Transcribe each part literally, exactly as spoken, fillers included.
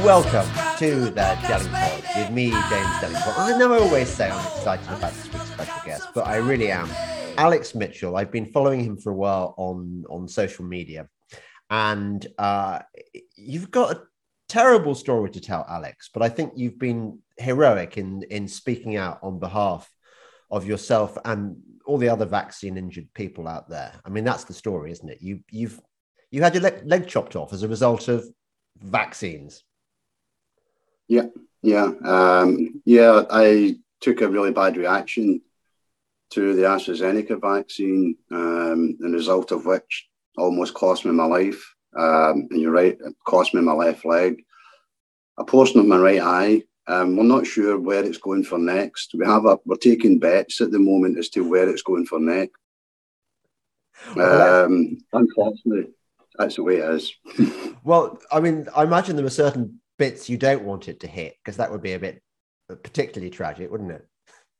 welcome to the Delingpod with me, James Delingpod. I know I always say I'm excited about this week's special guest, but I really am. Alex Mitchell. I've been following him for a while on, on social media, and uh, you've got a terrible story to tell, Alex, but I think you've been heroic in, in speaking out on behalf of yourself and all the other vaccine injured people out there. I mean, that's the story, isn't it? You, you've you had your leg, leg chopped off as a result of vaccines. Yeah, yeah, um, yeah. I took a really bad reaction to the AstraZeneca vaccine, um, the result of which almost cost me my life. Um, and you're right, it cost me my left leg, a portion of my right eye. Um, we're not sure where it's going for next. We have a, we're taking bets at the moment as to where it's going for next. Um, unfortunately, that's the way it is. Well, I mean, I imagine there are certain bits you don't want it to hit, because that would be a bit particularly tragic, wouldn't it?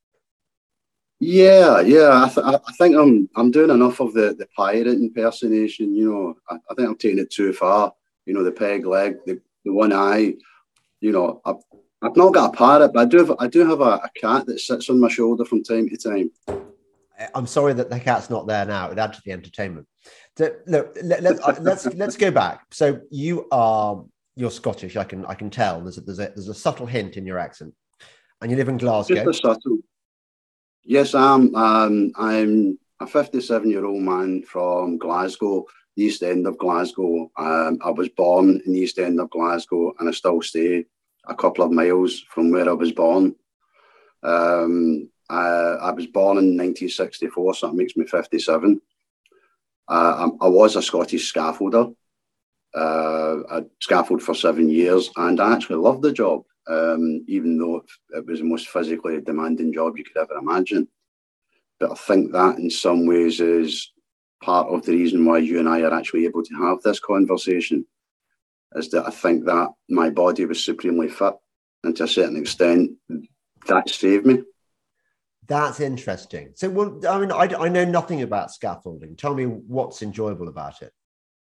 Yeah, yeah. I, th- I think I'm I'm doing enough of the, the pirate impersonation. You know, I, I think I'm taking it too far. You know, the peg leg, the, the one eye. You know, I've, I've not got a parrot, but I do have I do have a, a cat that sits on my shoulder from time to time. I'm sorry that the cat's not there now. It adds to the entertainment. So, look, let, let's uh, let's let's go back. So you are you're Scottish. I can I can tell. There's a, there's a there's a subtle hint in your accent, and you live in Glasgow. Just a subtle. Yes, I'm. Um, I'm a fifty-seven-year-old man from Glasgow, the East End of Glasgow. Um, I was born in the East End of Glasgow, and I still stay a couple of miles from where I was born. Um, I, I was born in nineteen sixty-four, so that makes me fifty-seven. Uh, I, I was a Scottish scaffolder. Uh, I scaffolded for seven years, and I actually loved the job. Um, even though it, it was the most physically demanding job you could ever imagine. But I think that in some ways is part of the reason why you and I are actually able to have this conversation, is that I think that my body was supremely fit, and to a certain extent, that saved me. That's interesting. So, well, I mean, I, I know nothing about scaffolding. Tell me what's enjoyable about it.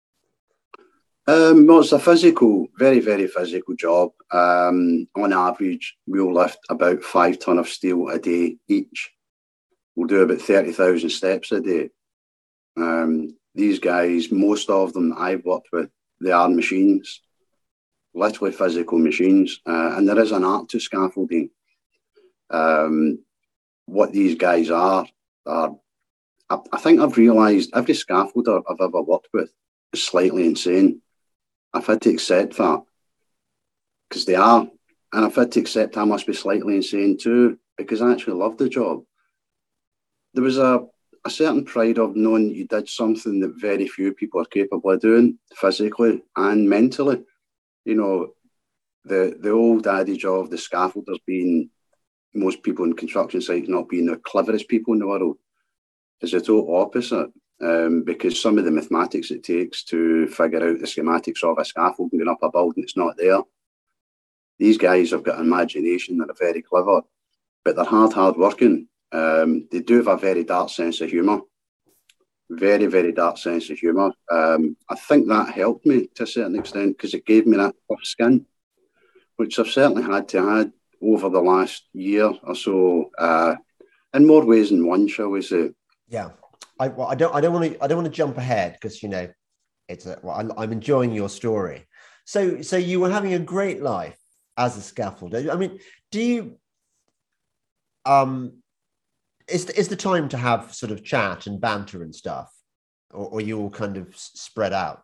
Um, well, it's a physical, very, very physical job. Um, on average, we'll lift about five ton of steel a day each. We'll do about thirty thousand steps a day. Um, these guys, most of them I've worked with, they are machines, literally physical machines. Uh, and there is an art to scaffolding. Um, what these guys are, are I, I think I've realised every scaffolder I've ever worked with is slightly insane. I've had to accept that, because they are. And I've had to accept I must be slightly insane too, because I actually love the job. There was a, a certain pride of knowing that you did something that very few people are capable of doing, physically and mentally. You know, the, the old adage of the scaffolders being, most people in construction sites not being the cleverest people in the world, is the total opposite. Um, because some of the mathematics it takes to figure out the schematics of a scaffold and going up a building, it's not there. These guys have got an imagination that are very clever, but they're hard, hard working. Um, they do have a very dark sense of humour. Very, very dark sense of humour. Um, I think that helped me to a certain extent, because it gave me that tough skin, which I've certainly had to add over the last year or so, uh, in more ways than one, shall we say. Yeah. I, well, I don't. I don't want to. I don't want to jump ahead, because you know, it's. A, well, I, I'm enjoying your story. So, so you were having a great life as a scaffolder. I mean, do you? Um, is is the time to have sort of chat and banter and stuff, or, or you all kind of spread out?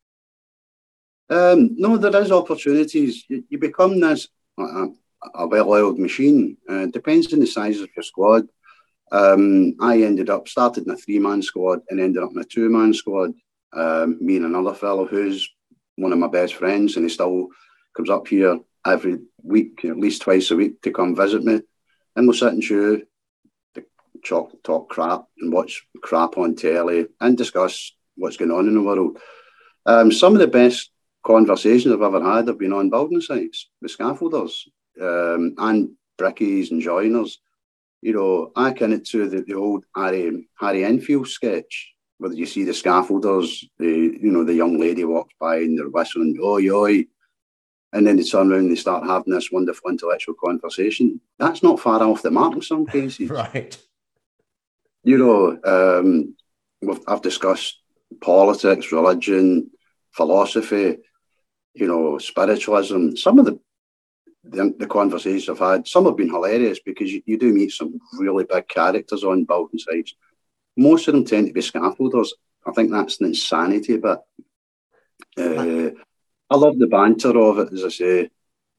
Um, no, there is opportunities. You, you become this a, a well-oiled machine. Uh, it depends on the size of your squad. Um, I ended up started in a three-man squad and ended up in a two-man squad. Um, me and another fellow who's one of my best friends, and he still comes up here every week, at least twice a week, to come visit me. And we'll sit and chew, talk, talk crap and watch crap on telly and discuss what's going on in the world. Um, some of the best conversations I've ever had have been on building sites with scaffolders um, and brickies and joiners. You know, I akin it to the, the old Harry, Harry Enfield sketch, where you see the scaffolders, the, you know, the young lady walks by and they're whistling, oi, oi. and then they turn around and they start having this wonderful intellectual conversation. That's not far off the mark in some cases. Right. You know, um, I've discussed politics, religion, philosophy, you know, spiritualism. Some of the, the the conversations I've had, some have been hilarious because you, you do meet some really big characters on building sites. Most of them tend to be scaffolders. I think that's an insanity, but uh, I love the banter of it, as I say.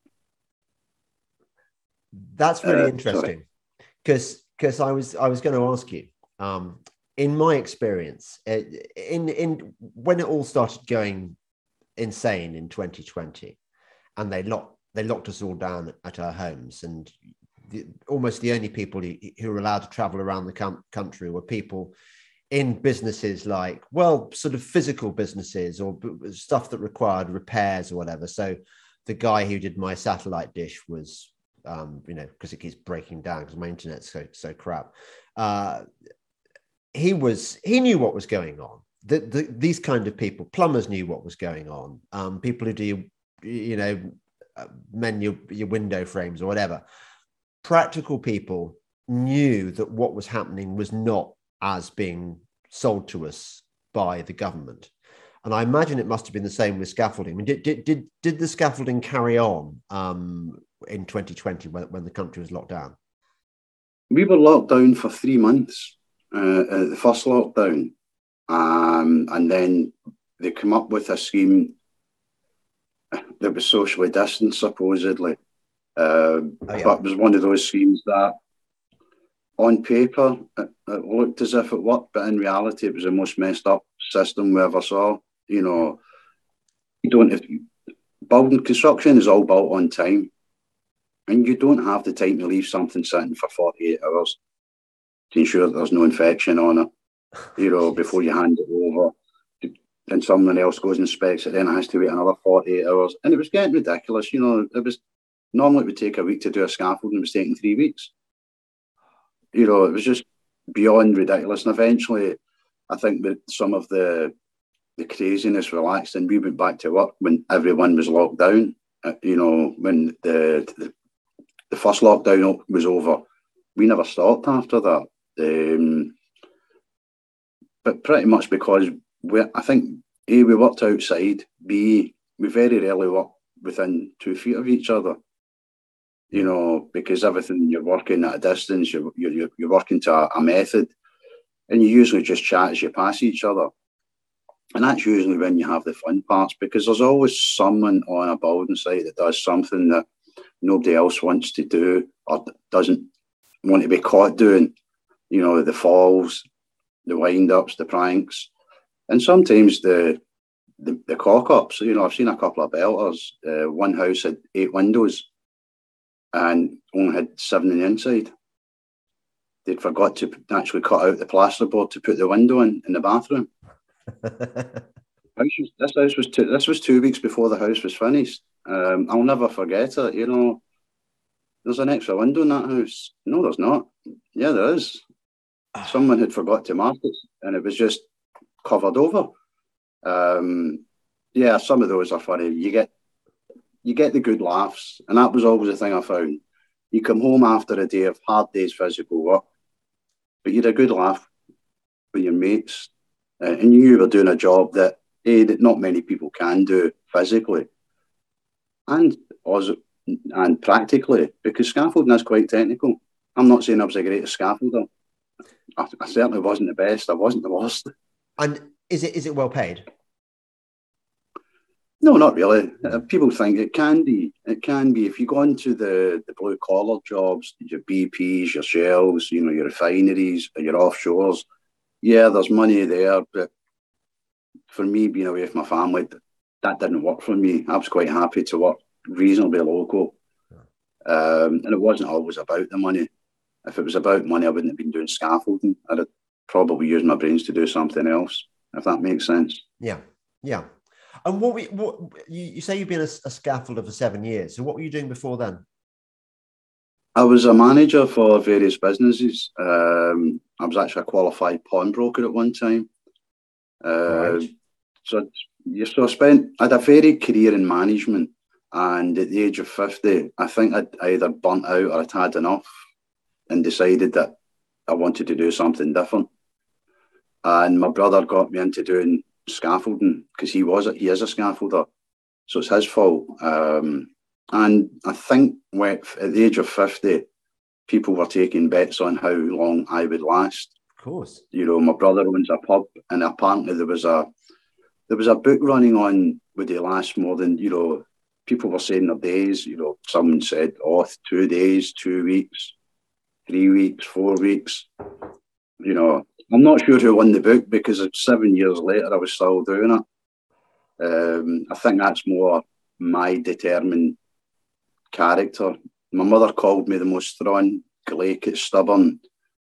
That's really uh, interesting because because I was I was going to ask you. Um, in my experience, in in when it all started going insane in twenty twenty, and they locked they locked us all down at our homes, and the, almost the only people who, who were allowed to travel around the com- country were people in businesses like, well, sort of physical businesses or b- stuff that required repairs or whatever. So the guy who did my satellite dish was, um, you know, because it keeps breaking down because my internet's so so crap. Uh, he was he knew what was going on. The, the, these kind of people, plumbers knew what was going on. Um, people who do, you know, mend your, your window frames or whatever. Practical people knew that what was happening was not as being sold to us by the government. And I imagine it must have been the same with scaffolding. I mean, did did did, did the scaffolding carry on um, in twenty twenty when, when the country was locked down? We were locked down for three months, uh, uh, the first lockdown. Um, and then they come up with a scheme that was socially distanced, supposedly. Uh, oh, yeah. But it was one of those schemes that on paper, it, it looked as if it worked, but in reality, it was the most messed up system we ever saw. You know, you don't have, building construction is all built on time, and you don't have the time to leave something sitting for forty-eight hours to ensure that there's no infection on it, you know, before you hand it over. And someone else goes and inspects it, then it has to wait another forty-eight hours. And it was getting ridiculous, you know. It was normally it would take a week to do a scaffold, and it was taking three weeks. You know, it was just beyond ridiculous. And eventually, I think that some of the the craziness relaxed, and we went back to work when everyone was locked down. Uh, you know, when the, the the first lockdown was over, we never stopped after that. Um, but pretty much because we, I think A, we worked outside. B, we very rarely worked within two feet of each other. You know, because everything you're working at a distance, you're you're, you're working to a, a method, and you usually just chat as you pass each other. And that's usually when you have the fun parts, because there's always someone on a building site that does something that nobody else wants to do or doesn't want to be caught doing. You know, the falls, the wind-ups, the pranks, and sometimes the the, the cock-ups. You know, I've seen a couple of belters. Uh, one house had eight windows and only had seven on the inside. They'd forgot to actually cut out the plasterboard to put the window in in the bathroom. house was, this house was two, this was two weeks before the house was finished. Um, I'll never forget it. You know, there's an extra window in that house. No, there's not. Yeah, there is. Someone had forgot to mark it, and it was just covered over. Um, yeah, some of those are funny. You get you get the good laughs, and that was always the thing I found. You come home after a day of hard day's physical work, but you had a good laugh with your mates, uh, and you were doing a job that A, that not many people can do physically, and also, and practically, because scaffolding is quite technical. I'm not saying I was a great scaffolder. I, I certainly wasn't the best. I wasn't the worst. And is it is it well paid? No, not really. Uh, people think it can be. It can be. If you go into the, the blue collar jobs, your B Ps, your Shells, you know, your refineries, your offshores, yeah, there's money there. But for me, being away from my family, that didn't work for me. I was quite happy to work reasonably local. Um, and it wasn't always about the money. If it was about money, I wouldn't have been doing scaffolding. I'd have probably used my brains to do something else, if that makes sense. Yeah, yeah. And what, we, what you, you say you've been a, a scaffolder for seven years. So what were you doing before then? I was a manager for various businesses. Um, I was actually a qualified pawnbroker at one time. Uh, right. So, so I spent, I had a varied career in management. And at the age of fifty, I think I'd either burnt out or I'd had enough and decided that I wanted to do something different. And my brother got me into doing scaffolding because he was he is a scaffolder, so it's his fault. Um, and I think when, at the age of fifty, people were taking bets on how long I would last. Of course, you know, my brother owns a pub, and apparently there was a there was a book running on would he last more than you know. People were saying their days. You know, someone said, "Oh, two days, two weeks, three weeks, four weeks." You know, I'm not sure who won the book because seven years later I was still doing it. Um, I think that's more my determined character. My mother called me the most strong, glaikit, stubborn,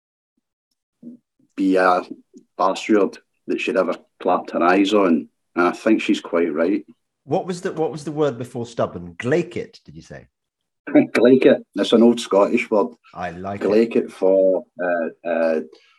be a bastard that she'd ever clapped her eyes on, and I think she's quite right. What was the what was the word before stubborn? Glaikit, did you say? Glaikit. It's an old Scottish word. I like Glaikit it. for uh, uh,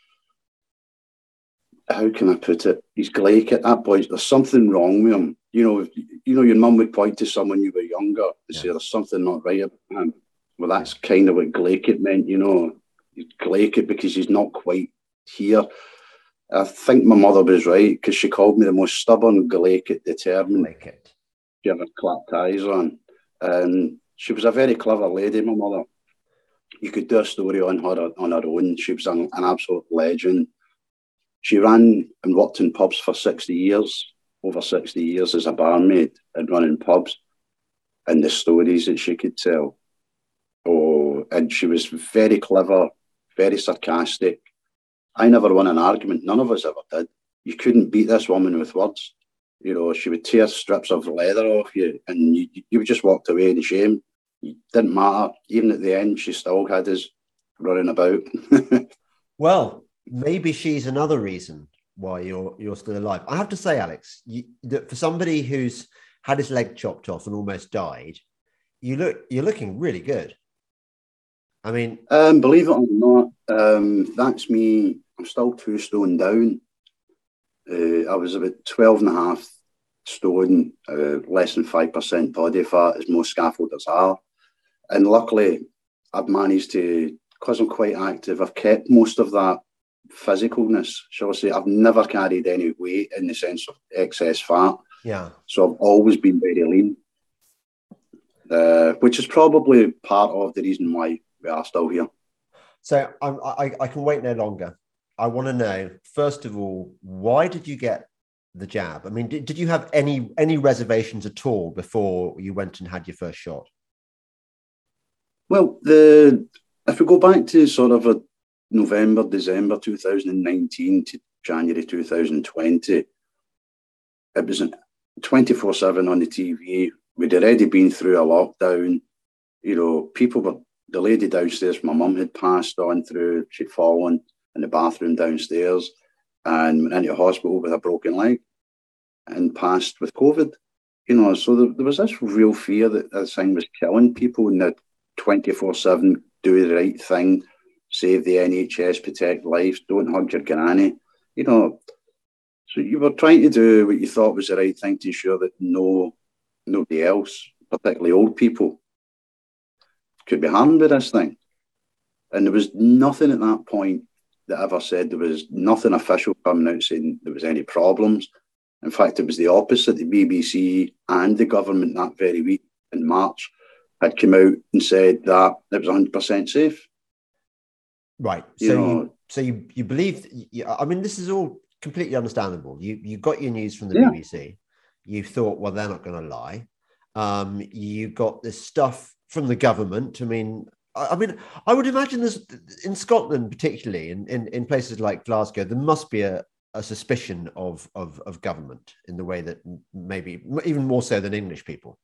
how can I put it? He's glaikit. That boy, there's something wrong with him. You know, you know, your mum would point to someone you were younger and yeah. say there's something not right about him. Well, that's yeah. kind of what glaikit meant. You know, he's glaikit because he's not quite here. I think my mother was right because she called me the most stubborn, glaikit, determined. Glaikit. She ever clapped eyes on. And she was a very clever lady, my mother. You could do a story on her on her own. She was an, an absolute legend. She ran and worked in pubs for sixty years, over sixty years as a barmaid and running pubs, and the stories that she could tell. Oh, and she was very clever, very sarcastic. I never won an argument. None of us ever did. You couldn't beat this woman with words. You know, she would tear strips of leather off you and you, you just walked away in shame. It didn't matter. Even at the end, she still had us running about. Well, maybe she's another reason why you're you're still alive. I have to say, Alex, you, that for somebody who's had his leg chopped off and almost died, you look you're looking really good. I mean, um, believe it or not, um, that's me. I'm still two stone down. Uh, I was about twelve and a half stone, uh, less than five percent body fat, as most scaffolders are. And luckily, I've managed to, because I'm quite active, I've kept most of that physicalness, shall I say. I've never carried any weight in the sense of excess fat. Yeah. So I've always been very lean, uh, which is probably part of the reason why we are still here. So I'm, I, I can wait no longer. I want to know, first of all, why did you get the jab? I mean, did, did you have any any reservations at all before you went and had your first shot? Well, the if we go back to sort of a November, December two thousand nineteen to January two thousand twenty, it was twenty-four seven on the T V. We'd already been through a lockdown. You know, people were, the lady downstairs, my mum had passed on through, she'd fallen in the bathroom downstairs and went into hospital with a broken leg and passed with COVID. You know, so there, there was this real fear that this thing was killing people, and that twenty-four seven, do the right thing, save the N H S, protect lives, don't hug your granny. You know, so you were trying to do what you thought was the right thing to ensure that no, nobody else, particularly old people, could be harmed by this thing. And there was nothing at that point that ever said, there was nothing official coming out saying there was any problems. In fact, it was the opposite. The B B C and the government that very week in March had come out and said that it was one hundred percent safe. Right. So you, you so you you believe? You, I mean, this is all completely understandable. You you got your news from the yeah. B B C. You thought, well, they're not going to lie. Um, you got this stuff from the government. I mean. I mean, I would imagine this in Scotland, particularly in, in, in places like Glasgow, there must be a, a suspicion of, of, of government in the way that maybe even more so than English people.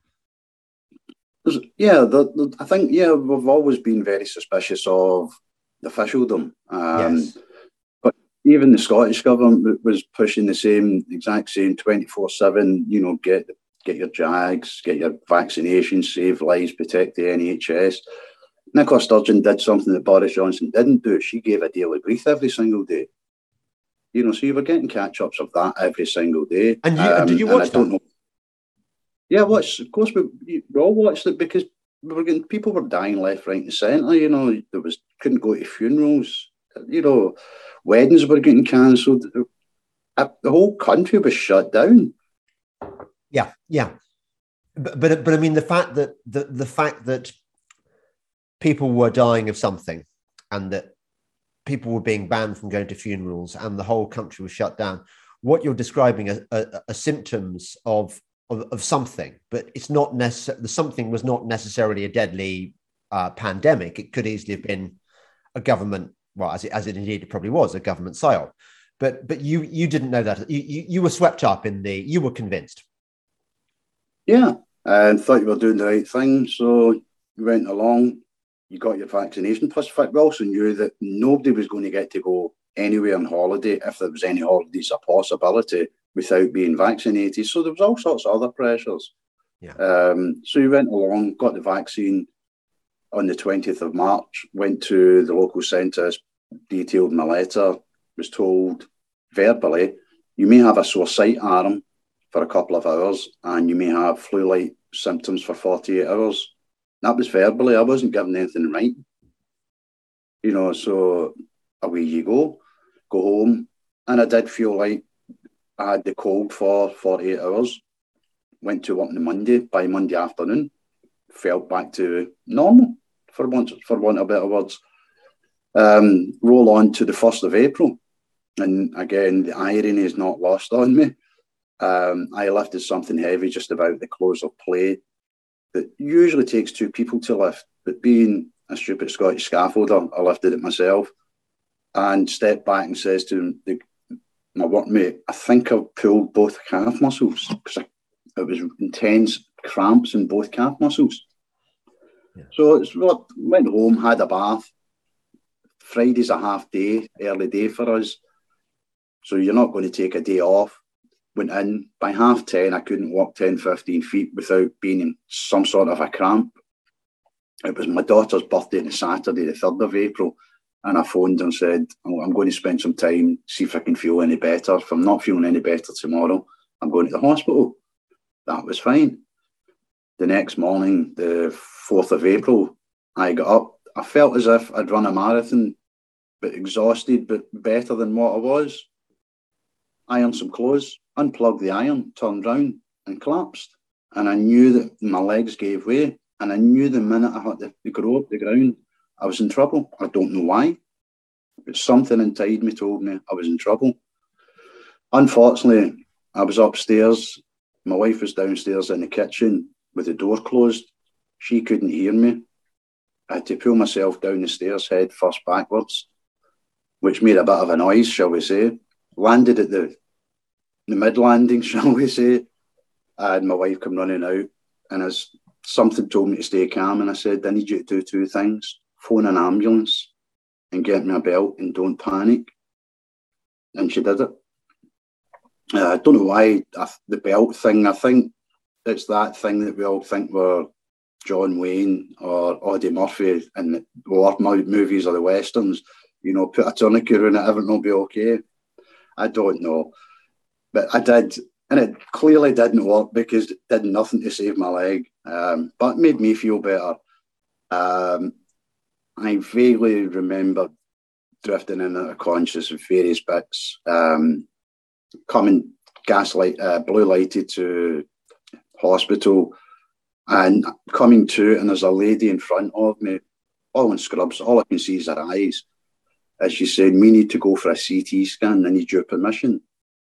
Yeah, the, the, I think, yeah, we've always been very suspicious of the officialdom. Um, yes. But even the Scottish government was pushing the same, exact same twenty-four seven, you know, get, get your jags, get your vaccinations, save lives, protect the N H S. Nicola Sturgeon did something that Boris Johnson didn't do. She gave a daily brief every single day. You know, so you were getting catch-ups of that every single day. And, you, um, did you watch I don't that? know. Yeah, watch. Of course, we, we all watched it because we were getting people were dying left, right, and centre. You know, there was couldn't go to funerals. You know, weddings were getting cancelled. The whole country was shut down. Yeah, yeah, but but, but I mean the fact that the the fact that people were dying of something, and that people were being banned from going to funerals, and the whole country was shut down. What you're describing are, are, are symptoms of, of of something, but it's not necessarily the something was not necessarily a deadly uh, pandemic. It could easily have been a government, well, as it, as it indeed it probably was, a government psyop. But but you you didn't know that. You, you you were swept up in the. You were convinced. Yeah, and thought you were doing the right thing, so you went along. You got your vaccination. Plus, we also knew that nobody was going to get to go anywhere on holiday if there was any holidays a possibility without being vaccinated. So there was all sorts of other pressures. Yeah. Um, so you went along, got the vaccine on the twentieth of March, went to the local centre, detailed my letter, was told verbally, you may have a sore sight arm for a couple of hours and you may have flu-like symptoms for forty-eight hours. That was verbally. I wasn't given anything in writing. You know, so away you go, go home. And I did feel like I had the cold for forty-eight hours. Went to work on the Monday. By Monday afternoon, felt back to normal, for want, for want of better words. Um, roll on to the first of April. And again, the irony is not lost on me. Um, I lifted something heavy just about the close of play that usually takes two people to lift, but being a stupid Scottish scaffolder, I lifted it myself and stepped back and says to the, my workmate, I think I've pulled both calf muscles because it was intense cramps in both calf muscles. Yeah. So it's what went home, had a bath. Friday's a half day, early day for us. So you're not going to take a day off. Went in, by half ten, I couldn't walk ten, fifteen feet without being in some sort of a cramp. It was my daughter's birthday on Saturday, the third of April, and I phoned and said, I'm going to spend some time, see if I can feel any better. If I'm not feeling any better tomorrow, I'm going to the hospital. That was fine. The next morning, the fourth of April, I got up. I felt as if I'd run a marathon, but exhausted, but better than what I was. Ironed some clothes, unplugged the iron, turned round and collapsed. And I knew that my legs gave way. And I knew the minute I had to, to go up the ground, I was in trouble. I don't know why. But something inside me told me I was in trouble. Unfortunately, I was upstairs. My wife was downstairs in the kitchen with the door closed. She couldn't hear me. I had to pull myself down the stairs head first backwards, which made a bit of a noise, shall we say. Landed at the the mid landing, shall we say, and my wife came running out, and as something told me to stay calm, and I said, I need you to do two things: phone an ambulance and get me a belt and don't panic. And she did it. Uh, I don't know why I, the belt thing. I think it's that thing that we all think we're John Wayne or Audie Murphy in the war movies or the westerns. You know, put a tourniquet in it, everything will be okay. I don't know. But I did, and it clearly didn't work because it did nothing to save my leg. Um, but it made me feel better. Um, I vaguely remember drifting in and out of conscious of various bits, um, coming gaslight, uh, blue lighted to hospital, and coming to, and there's a lady in front of me, all in scrubs. All I can see is her eyes. As she said, we need to go for a C T scan. I need your permission.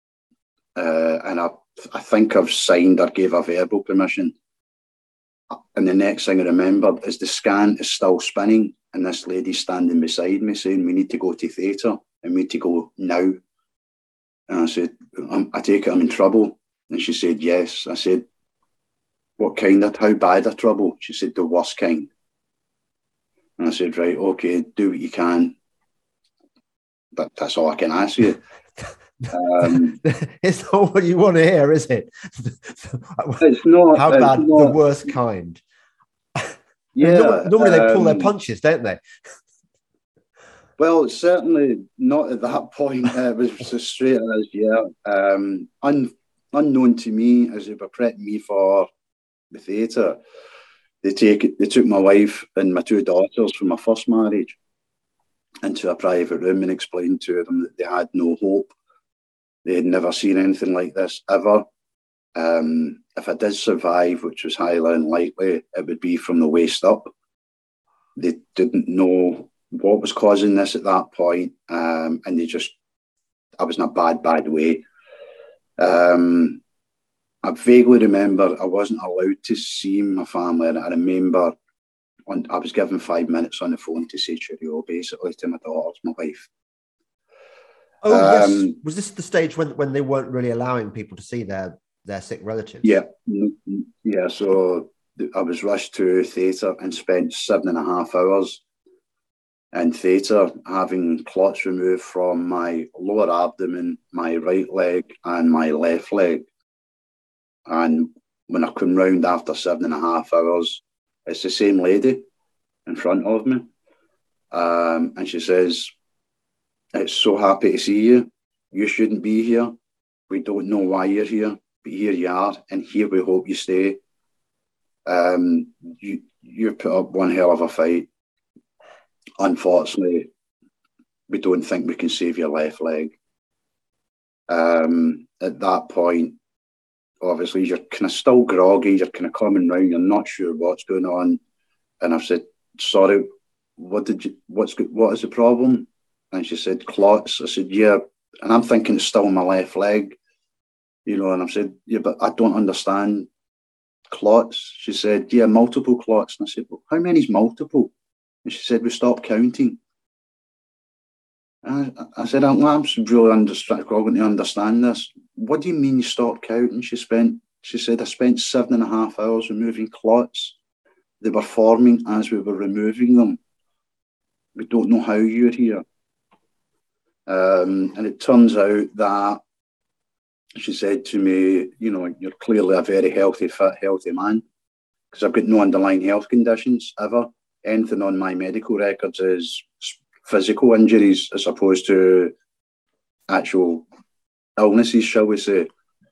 Uh, and I, I think I've signed or gave a verbal permission. And the next thing I remembered is the scan is still spinning, and this lady's standing beside me saying, we need to go to theatre and we need to go now. And I said, I take it I'm in trouble. And she said, yes. I said, what kind of, how bad of trouble? She said, the worst kind. And I said, right, okay, do what you can. But that's all I can ask you. Um, it's not what you want to hear, is it? It's not. How it's bad? not, the worst kind. Yeah. normally, normally um, they pull their punches, don't they? Well, certainly not at that point. Uh, it was as straight as, yeah. Um, un, unknown to me, as they were prepping me for the theatre, they take they took my wife and my two daughters from my first marriage into a private room and explained to them that they had no hope. They had never seen anything like this ever. Um, if I did survive, which was highly unlikely, it would be from the waist up. They didn't know what was causing this at that point, um, and they just, I was in a bad, bad way. Um, I vaguely remember I wasn't allowed to see my family, and I remember on, I was given five minutes on the phone to say cheerio, basically, to my daughters, my wife. Oh, um, yes. Was this the stage when, when they weren't really allowing people to see their, their sick relatives? Yeah. Yeah, so I was rushed to theatre and spent seven and a half hours in theatre having clots removed from my lower abdomen, my right leg and my left leg. And when I come round after seven and a half hours, it's the same lady in front of me. Um, and she says, "It's so happy to see you. You shouldn't be here. We don't know why you're here, but here you are, and here we hope you stay. Um, you, you put up one hell of a fight. Unfortunately, we don't think we can save your left leg." Um, at that point, obviously, you're kind of still groggy, you're kind of coming round, you're not sure what's going on. And I've said, "Sorry, what did you, what's, what is the problem?" And she said, "Clots." I said, "Yeah." And I'm thinking it's still my left leg, you know, and I've said, "Yeah, but I don't understand clots." She said, "Yeah, multiple clots." And I said, "Well, how many's multiple?" And she said, "We stopped counting." And I, I said, I'm, I'm really under, struggling to understand this. "What do you mean you stopped counting?" She spent, she said, "I spent seven and a half hours removing clots. They were forming as we were removing them. We don't know how you're here." Um, and it turns out that she said to me, "You know, you're clearly a very healthy, fit, healthy man, because I've got no underlying health conditions ever. Anything on my medical records is physical injuries as opposed to actual illnesses, shall we say."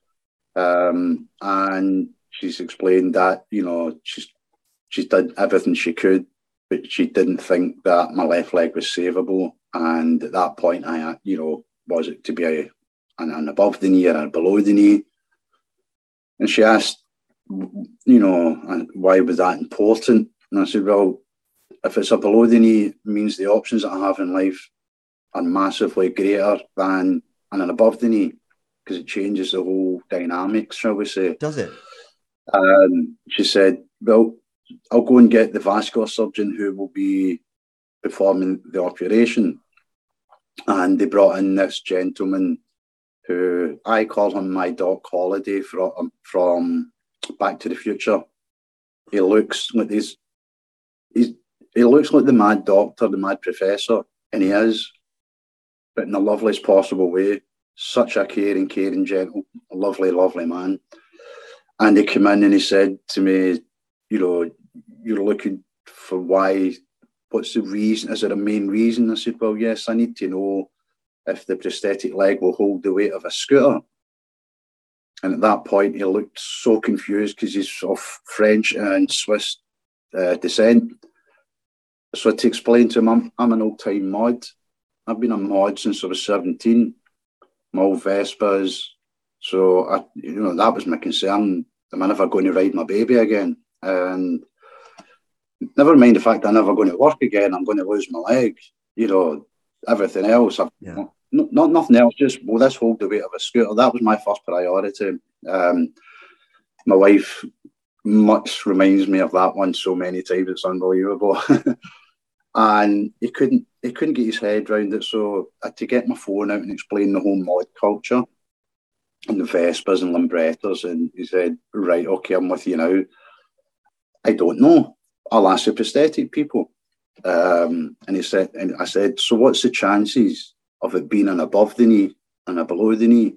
Um, and she's explained that, you know, she's she's done everything she could, but she didn't think that my left leg was savable. And at that point, I, you know, was it to be a, an, an above the knee or a below the knee? And she asked, you know, why was that important? And I said, "Well, if it's a below the knee, it means the options that I have in life are massively greater than an above the knee, because it changes the whole dynamics, shall we say." Does it? Um, she said, "Well, I'll go and get the vascular surgeon who will be performing the operation." And they brought in this gentleman who, I call him my Doc Holliday from, from Back to the Future. He looks like he's, he's he looks like the mad doctor, the mad professor, and he is, but in the loveliest possible way. Such a caring, caring, gentle, lovely, lovely man. And he came in and he said to me, "You know, you're looking for why, what's the reason? Is it a main reason?" I said, "Well, yes, I need to know if the prosthetic leg will hold the weight of a scooter." And at that point, he looked so confused because he's of French and Swiss uh, descent. So to explain to him, I'm, I'm an old-time mod. I've been a mod since I was seventeen. My old Vespas. So, I, you know, that was my concern. Am I never going to ride my baby again? And never mind the fact I'm never going to work again. I'm going to lose my leg. You know, everything else. I've, yeah. not, not nothing else. Just, will this hold the weight of a scooter? That was my first priority. Um, my wife much reminds me of that one so many times. It's unbelievable. And he couldn't he couldn't get his head around it. So I had to get my phone out and explain the whole mod culture and the Vespas and Limbrettas. And he said, "Right, okay, I'm with you now. I don't know. I'll ask the prosthetic people." Um, and he said, and I said, "So what's the chances of it being an above the knee and a below the knee?"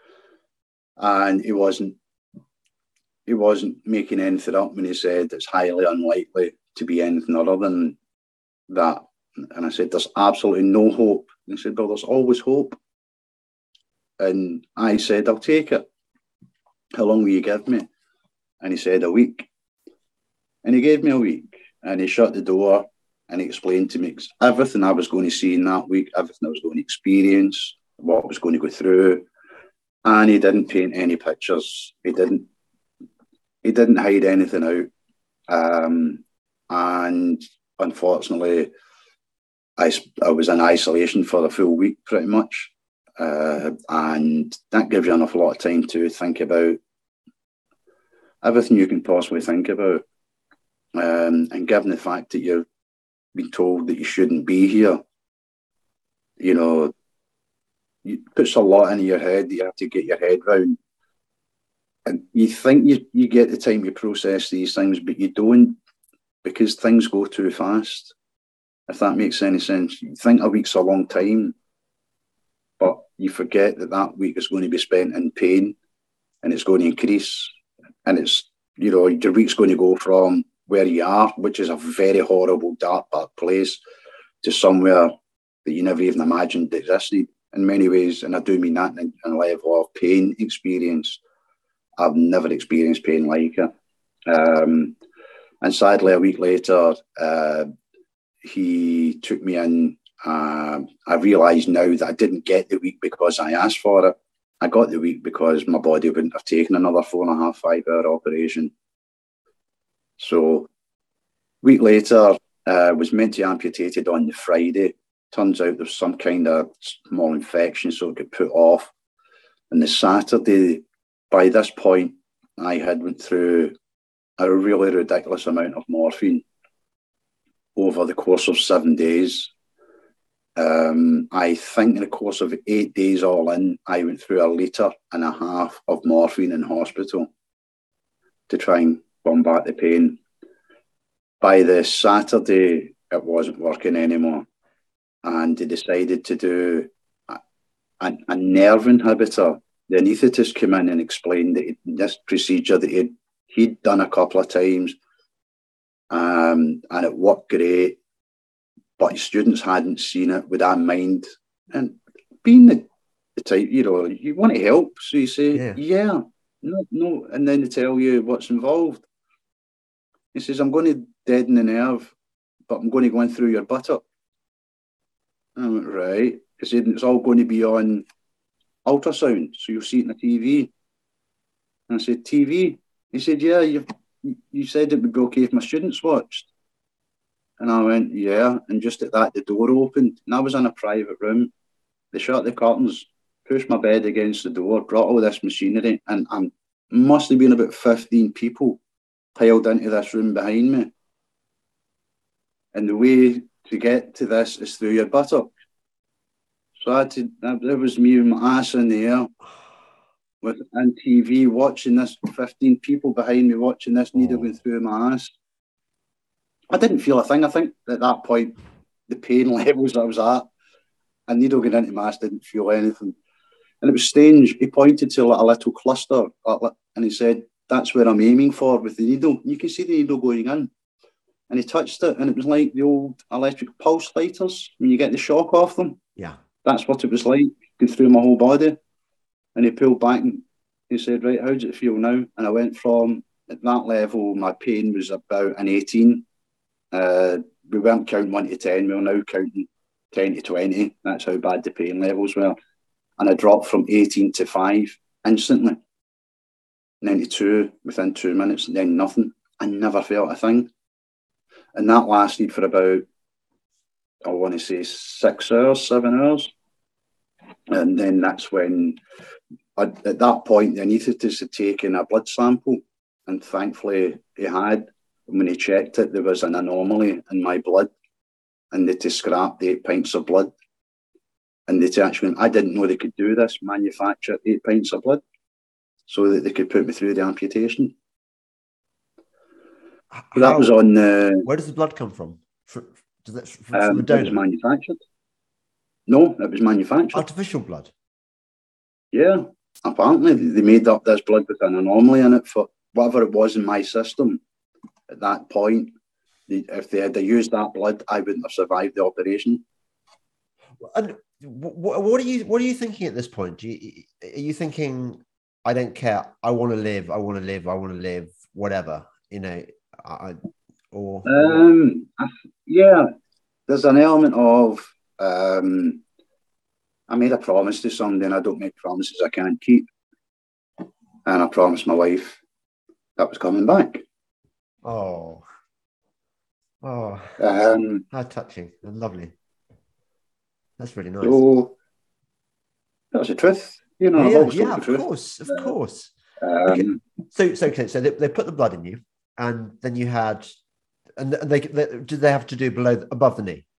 And he wasn't he wasn't making anything up when he said it's highly unlikely to be anything other than that. And I said, "There's absolutely no hope." And he said, "Well, there's always hope." And I said, "I'll take it. How long will you give me?" And he said, "A week." And he gave me a week, and he shut the door, and he explained to me everything I was going to see in that week, everything I was going to experience, what I was going to go through. And he didn't paint any pictures. He didn't. He didn't hide anything out. Um, and unfortunately, I, I was in isolation for the full week, pretty much. Uh, and that gives you an awful lot of time to think about everything you can possibly think about. Um, and given the fact that you've been told that you shouldn't be here, you know, it puts a lot in your head that you have to get your head round. And you think you, you get the time to process these things, but you don't, because things go too fast. If that makes any sense. You think a week's a long time, but you forget that that week is going to be spent in pain, and it's going to increase. And it's, you know, your week's going to go from where you are, which is a very horrible, dark, dark place, to somewhere that you never even imagined existed in many ways. And I do mean that in, in a level of pain experience. I've never experienced pain like it. Um, and sadly, a week later, uh, he took me in. Uh, I realised now that I didn't get the week because I asked for it. I got the week because my body wouldn't have taken another four and a half, five hour operation. So, a week later, uh, was meant to be amputated on the Friday. Turns out there was some kind of small infection, so it got put off. And the Saturday, by this point, I had went through a really ridiculous amount of morphine over the course of seven days. Um, I think in the course of eight days all in, I went through a litre and a half of morphine in hospital to try and combat the pain. By the Saturday, it wasn't working anymore. And they decided to do a, a, a nerve inhibitor. The anaesthetist came in and explained that this procedure that he'd, he'd done a couple of times, um, and it worked great, but students hadn't seen it with that in mind. And being the, the type, you know, you want to help, so you say, yeah, yeah no, no, and then they tell you what's involved. He says, I'm going to deaden the nerve, but I'm going to go in through your buttock. I went, right. He said, it's all going to be on ultrasound, so you'll see it on the T V. And I said, T V? He said, yeah, you you said it would be okay if my students watched. And I went, yeah. And just at that, the door opened, and I was in a private room. They shut the curtains, pushed my bed against the door, brought all this machinery, and I must have been about fifteen people piled into this room behind me. And the way to get to this is through your buttock. So I had to, there was me with my ass in the air with on T V watching this, fifteen people behind me watching this needle oh. going through my ass. I didn't feel a thing. I think at that point, the pain levels I was at, a needle going into my ass, didn't feel anything. And it was strange. He pointed to a little cluster and he said, that's where I'm aiming for with the needle. You can see the needle going in. And he touched it, and it was like the old electric pulse lighters when you get the shock off them. Yeah. That's what it was like, going through my whole body. And he pulled back and he said, right, how does it feel now? And I went from, at that level, my pain was about an eighteen. Uh, we weren't counting one to ten, we were now counting ten to twenty. That's how bad the pain levels were. And I dropped from eighteen to five instantly. ninety-two within two minutes, and then nothing. I never felt a thing. And that lasted for about, I want to say, six hours, seven hours. And then that's when, I, at that point, the anaesthetist had taken a blood sample, and thankfully he had. When he checked it, there was an anomaly in my blood, and they had to scrap the eight pints of blood. And they actually, I didn't know they could do this, manufacture eight pints of blood, so that they could put me through the amputation. How, that was on the... Where does the blood come from? From, does that, from, um, from a donor? It was manufactured. No, it was manufactured. Artificial blood? Yeah. Apparently, they made up this blood with an anomaly in it for whatever it was in my system at that point. They, if they had used that blood, I wouldn't have survived the operation. And what, what are you What are you thinking at this point? Do you, are you thinking, I don't care, I want to live, I want to live, I want to live, whatever, you know? I, or um, yeah, there's an element of um, I made a promise to somebody, and I don't make promises I can't keep. And I promised my wife that was coming back. Oh, oh, Um, how touching and lovely. That's really nice. so that's the truth. You know, Yeah, I've yeah, always yeah, told the of truth. course, of course. Okay, Um, so so okay, so they, they put the blood in you, and then you had, and they, they did they have to do below above the knee?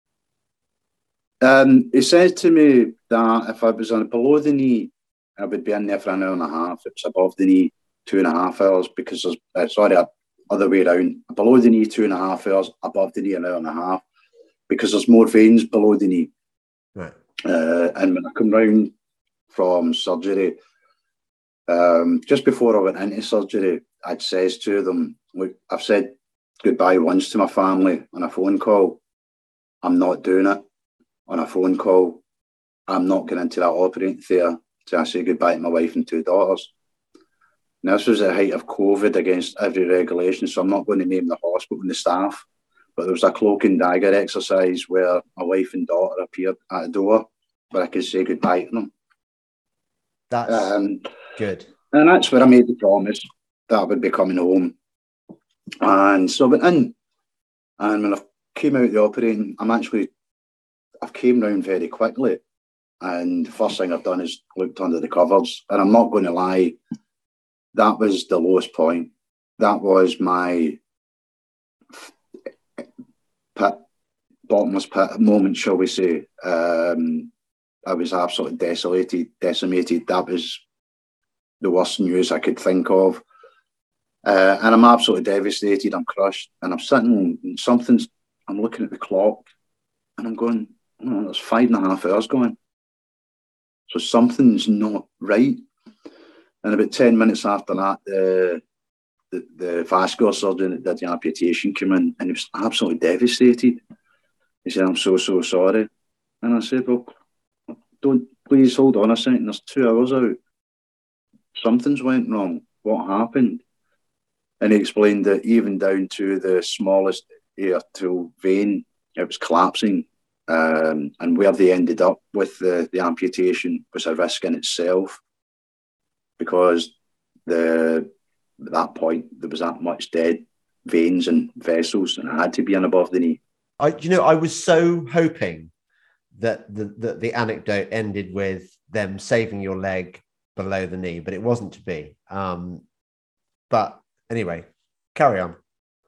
um, he said to me that if I was on below the knee, I would be in there for an hour and a half. If it's above the knee, two and a half hours, because there's, uh, sorry, uh, other way around. Below the knee, two and a half hours. Above the knee, an hour and a half, because there's more veins below the knee. Right. Uh, and when I come round from surgery, um, just before I went into surgery, I'd says to them, look, I've said goodbye once to my family on a phone call. I'm not doing it on a phone call. I'm not going into that operating theatre to say goodbye to my wife and two daughters. Now, this was the height of COVID against every regulation, so I'm not going to name the hospital and the staff, but there was a cloak and dagger exercise where my wife and daughter appeared at the door where I could say goodbye to them. That's um, good. And that's where I made the promise that I would be coming home. And so I went in, and when I came out the operating, I'm actually, I've came round very quickly, and the first thing I've done is looked under the covers, and I'm not going to lie, that was the lowest point. That was my pit, bottomless pit moment, shall we say. Um, I was absolutely desolated, decimated. That was the worst news I could think of. Uh, and I'm absolutely devastated. I'm crushed. And I'm sitting, and something's, I'm looking at the clock, and I'm going, oh, there's five and a half hours going. So something's not right. And about ten minutes after that, the, the, the vascular surgeon that did the amputation came in, and he was absolutely devastated. He said, I'm so, so sorry. And I said, well, don't, please hold on a second. There's two hours out. Something's went wrong. What happened? And he explained that even down to the smallest arterial vein, it was collapsing. Um, and where they ended up with the, the amputation was a risk in itself, because the at that point there was that much dead veins and vessels, and it had to be in above the knee. I, you know, I was so hoping that the, the the anecdote ended with them saving your leg below the knee, but it wasn't to be. Um, but anyway, carry on.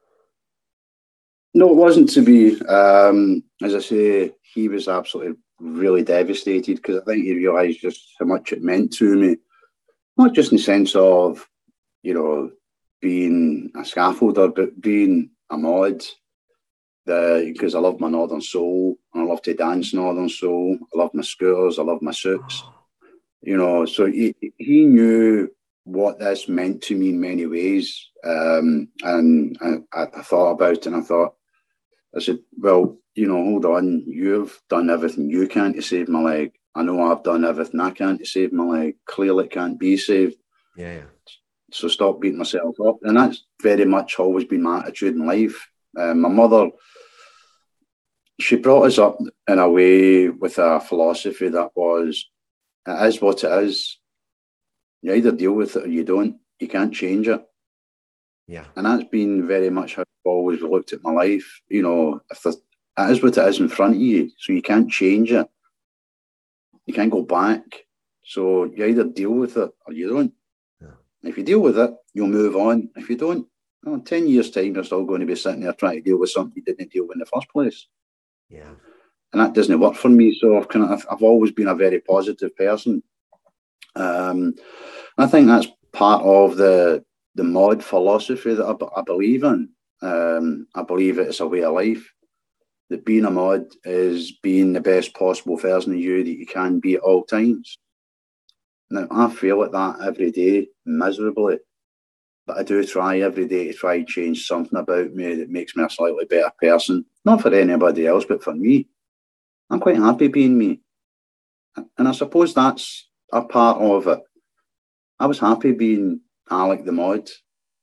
No, it wasn't to be. Um, as I say, he was absolutely really devastated, because I think he realised just how much it meant to me. Not just in the sense of, you know, being a scaffolder, but being a mod. Because I love my Northern Soul, and I love to dance Northern Soul. I love my scooters, I love my suits. You know, so he, he knew what this meant to me in many ways. Um, and I, I thought about it, and I thought, I said, well, you know, hold on, you've done everything you can to save my leg. I know I've done everything I can to save my leg. Clearly it can't be saved. Yeah, yeah. So stop beating myself up. And that's very much always been my attitude in life. Um, my mother, she brought us up in a way with a philosophy that was, it is what it is. You either deal with it or you don't. You can't change it. Yeah. And that's been very much how I've always looked at my life. You know, if it is what it is in front of you, so you can't change it. You can't go back. So you either deal with it or you don't. Yeah. If you deal with it, you'll move on. If you don't, well, in ten years' time, you're still going to be sitting there trying to deal with something you didn't deal with in the first place. Yeah. And that doesn't work for me. So I've kind of, I've always been a very positive person. Um, I think that's part of the the mod philosophy that I, I believe in. Um, I believe it's a way of life. That being a mod is being the best possible version of you that you can be at all times. Now, I feel like that every day, miserably. But I do try every day to try and change something about me that makes me a slightly better person. Not for anybody else, but for me. I'm quite happy being me. And I suppose that's a part of it. I was happy being Alec the mod.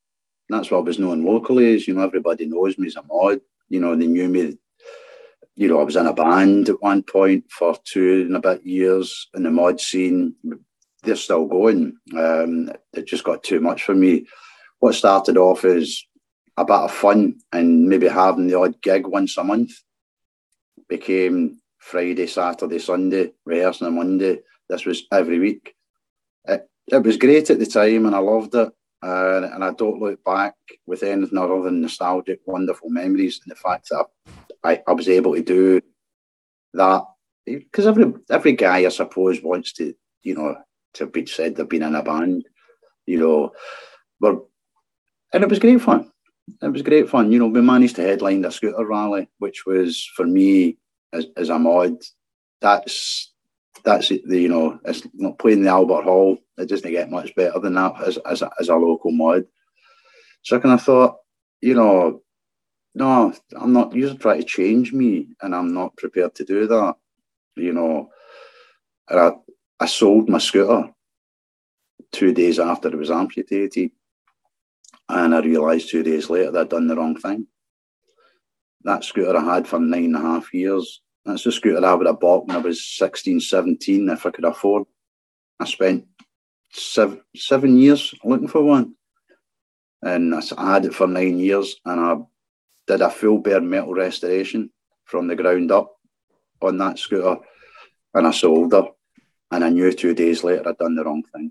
that's what I was known locally as. You know, everybody knows me as a mod. You know, they knew me. You know, I was in a band at one point for two and a bit years in the mod scene. They're still going. Um, it just got too much for me. What started off as a bit of fun and maybe having the odd gig once a month became Friday, Saturday, Sunday, rehearsing on Monday. This was every week. It, it was great at the time and I loved it. Uh, and I don't look back with anything other than nostalgic, wonderful memories, and the fact that I, I was able to do that. Because every every guy, I suppose, wants to, you know, to be said they've been in a band, you know. But, and it was great fun. It was great fun. You know, we managed to headline a scooter rally, which was, for me, as, as a mod, that's, that's it, you know, it's not playing the Albert Hall. It doesn't get much better than that as, as, a, as a local mod. So I kind of thought, you know, no, I'm not, you're trying to change me and I'm not prepared to do that, you know. And I, I sold my scooter two days after it was amputated. And I realised two days later that I'd done the wrong thing. That scooter I had for nine and a half years. That's the scooter I would have bought when I was sixteen, seventeen, if I could afford. I spent seven, seven years looking for one. And I had it for nine years and I did a full bare metal restoration from the ground up on that scooter. And I sold her. And I knew two days later I'd done the wrong thing.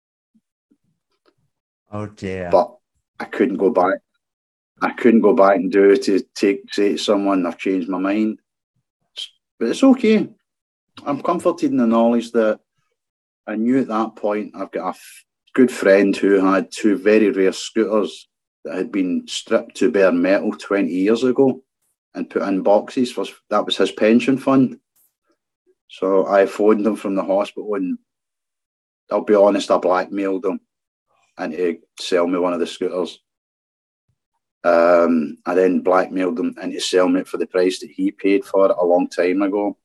Oh dear. But I couldn't go back. I couldn't go back and do it to take, say to someone, I've changed my mind. But it's okay. I'm comforted in the knowledge that I knew at that point I've got a f- good friend who had two very rare scooters that had been stripped to bare metal twenty years ago and put in boxes. For, that was his pension fund. So I phoned him from the hospital and I'll be honest, I blackmailed him and to sell me one of the scooters. Um, I then blackmailed him into selling it for the price that he paid for it a long time ago.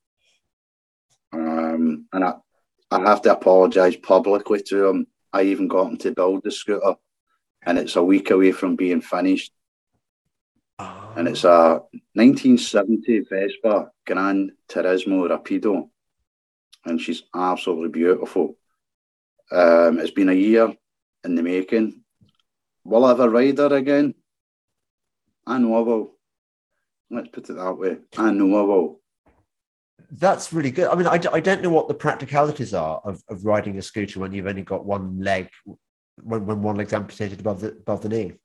Um, and I, I have to apologise publicly to him. I even got him to build the scooter and it's a week away from being finished. Oh. And it's a nineteen seventy Vespa Gran Turismo Rapido. And she's absolutely beautiful. Um, it's been a year in the making. Will I ever ride her again? I know I will. Let's put it that way. I know I will. That's really good. I mean, I, I don't know what the practicalities are of, of riding a scooter when you've only got one leg, when, when one leg's amputated above the above the knee.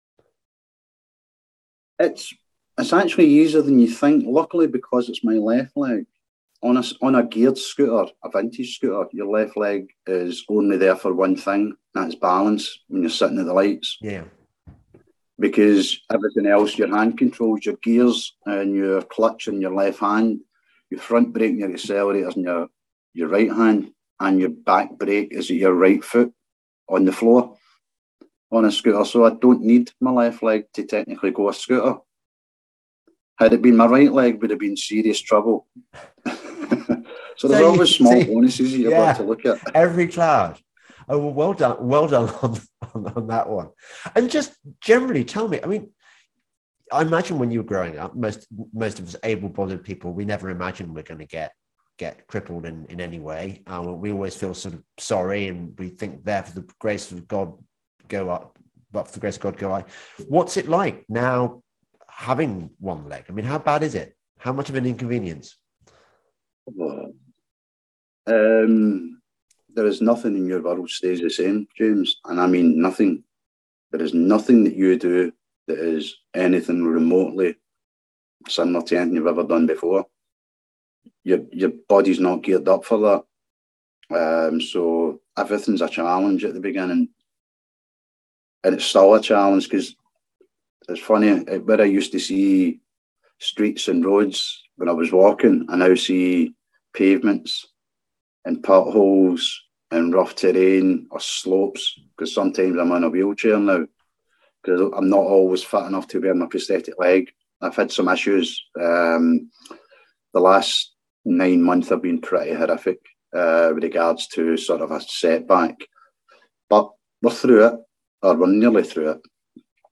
It's it's actually easier than you think. Luckily, because it's my left leg. On a, on a geared scooter, a vintage scooter, your left leg is only there for one thing, that's balance when you're sitting at the lights. Yeah. Because everything else, your hand controls your gears and your clutch in your left hand, your front brake and your accelerators in your, your right hand, and your back brake is at your right foot on the floor on a scooter. So I don't need my left leg to technically go a scooter. Had it been my right leg, would have been serious trouble. So there's so always you, small so, bonuses you've yeah, got to look at. Every cloud. Oh, well, well done. Well done on, on, on that one. And just generally tell me, I mean, I imagine when you were growing up, most most of us able-bodied people, we never imagined we're going to get get crippled in, in any way. Um, we always feel sort of sorry and we think there for the grace of God go up, but for the grace of God go I. What's it like now having one leg? I mean, how bad is it? How much of an inconvenience? Um, there is nothing in your world stays the same, James. And I mean nothing. There is nothing that you do that is anything remotely similar to anything you've ever done before. Your your body's not geared up for that. Um, so everything's a challenge at the beginning. And it's still a challenge because it's funny, where I used to see streets and roads when I was walking, I now see pavements and potholes and rough terrain or slopes, because sometimes I'm in a wheelchair now because I'm not always fit enough to wear my prosthetic leg. I've had some issues. Um, the last nine months have been pretty horrific uh, with regards to sort of a setback. But we're through it, or we're nearly through it.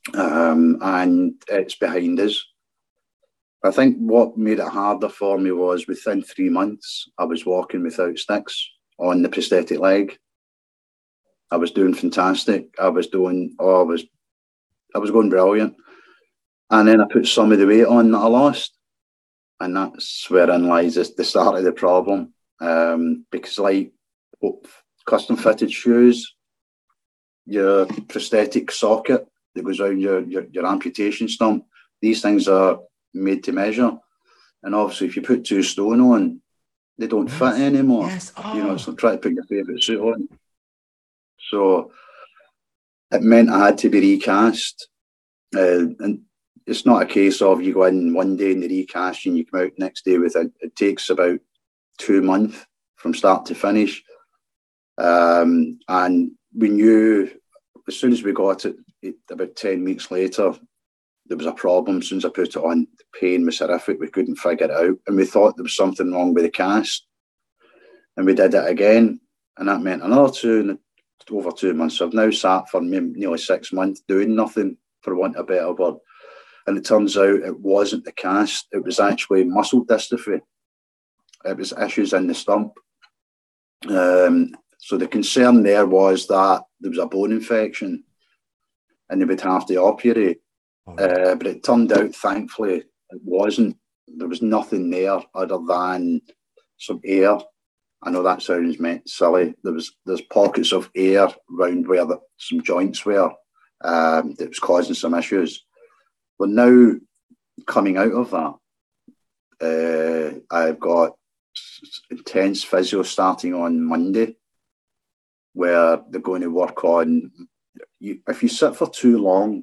um, and it's behind us. I think what made it harder for me was within three months, I was walking without sticks on the prosthetic leg. I was doing fantastic. I was doing, oh, I was, I was going brilliant. And then I put some of the weight on that I lost. And that's wherein lies the start of the problem. Um, because like custom fitted shoes, your prosthetic socket that goes around your, your, your amputation stump, these things are made to measure. And obviously if you put two stone on, they don't yes. fit anymore. Yes. Oh. You know, it's like trying to put your favourite suit on. So it meant I had to be recast. Uh, and it's not a case of you go in one day and they recast and you come out next day with it. It takes about two months from start to finish. Um, and we knew as soon as we got it, it, about ten weeks later, there was a problem. As soon as I put it on, the pain was horrific. We couldn't figure it out. And we thought there was something wrong with the cast. And we did it again. And that meant another two, over two months. I've now sat for nearly six months doing nothing, for want of a better word. And it turns out it wasn't the cast. It was actually muscle dystrophy. It was issues in the stump. Um, so the concern there was that there was a bone infection and they would have to operate. Uh, but it turned out, thankfully, it wasn't. There was nothing there other than some air. I know that sounds meant silly. There was there's pockets of air around where the, some joints were um, that was causing some issues. But now, coming out of that, uh, I've got intense physio starting on Monday, where they're going to work on. You, if you sit for too long,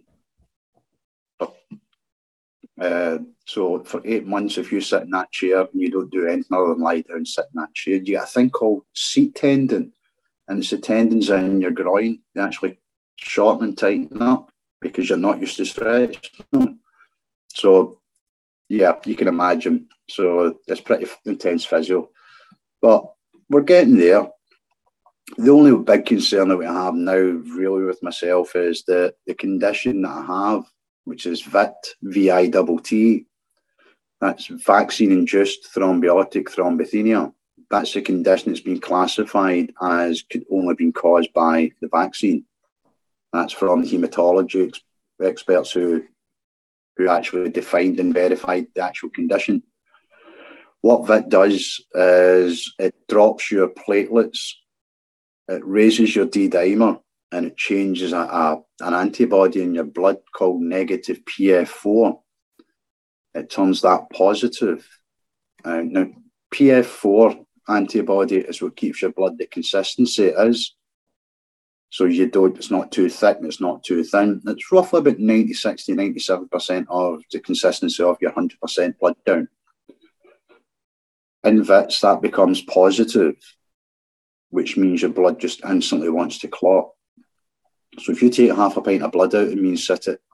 uh, so for eight months, if you sit in that chair and you don't do anything other than lie down and sit in that chair, you get a thing called seat tendon, and it's the tendons in your groin. They actually shorten and tighten up because you're not used to stretching. So, yeah, you can imagine. So it's pretty intense physio, but we're getting there. The only big concern that we have now, really, with myself is that the condition that I have, which is V I T, V I T T, that's vaccine-induced thrombotic thrombocythemia. That's a condition that's been classified as could only been caused by the vaccine. That's from hematology ex- experts who, who actually defined and verified the actual condition. What V I T does is it drops your platelets, it raises your D-dimer, and it changes a, a, an antibody in your blood called negative P F four. It turns that positive. Uh, now, P F four antibody is what keeps your blood the consistency it is. So you don't, it's not too thick and it's not too thin. It's roughly about ninety-six to ninety-seven percent of the consistency of your one hundred percent blood count. In V I Ts, that becomes positive, which means your blood just instantly wants to clot. So if you take half a pint of blood out, it means sit it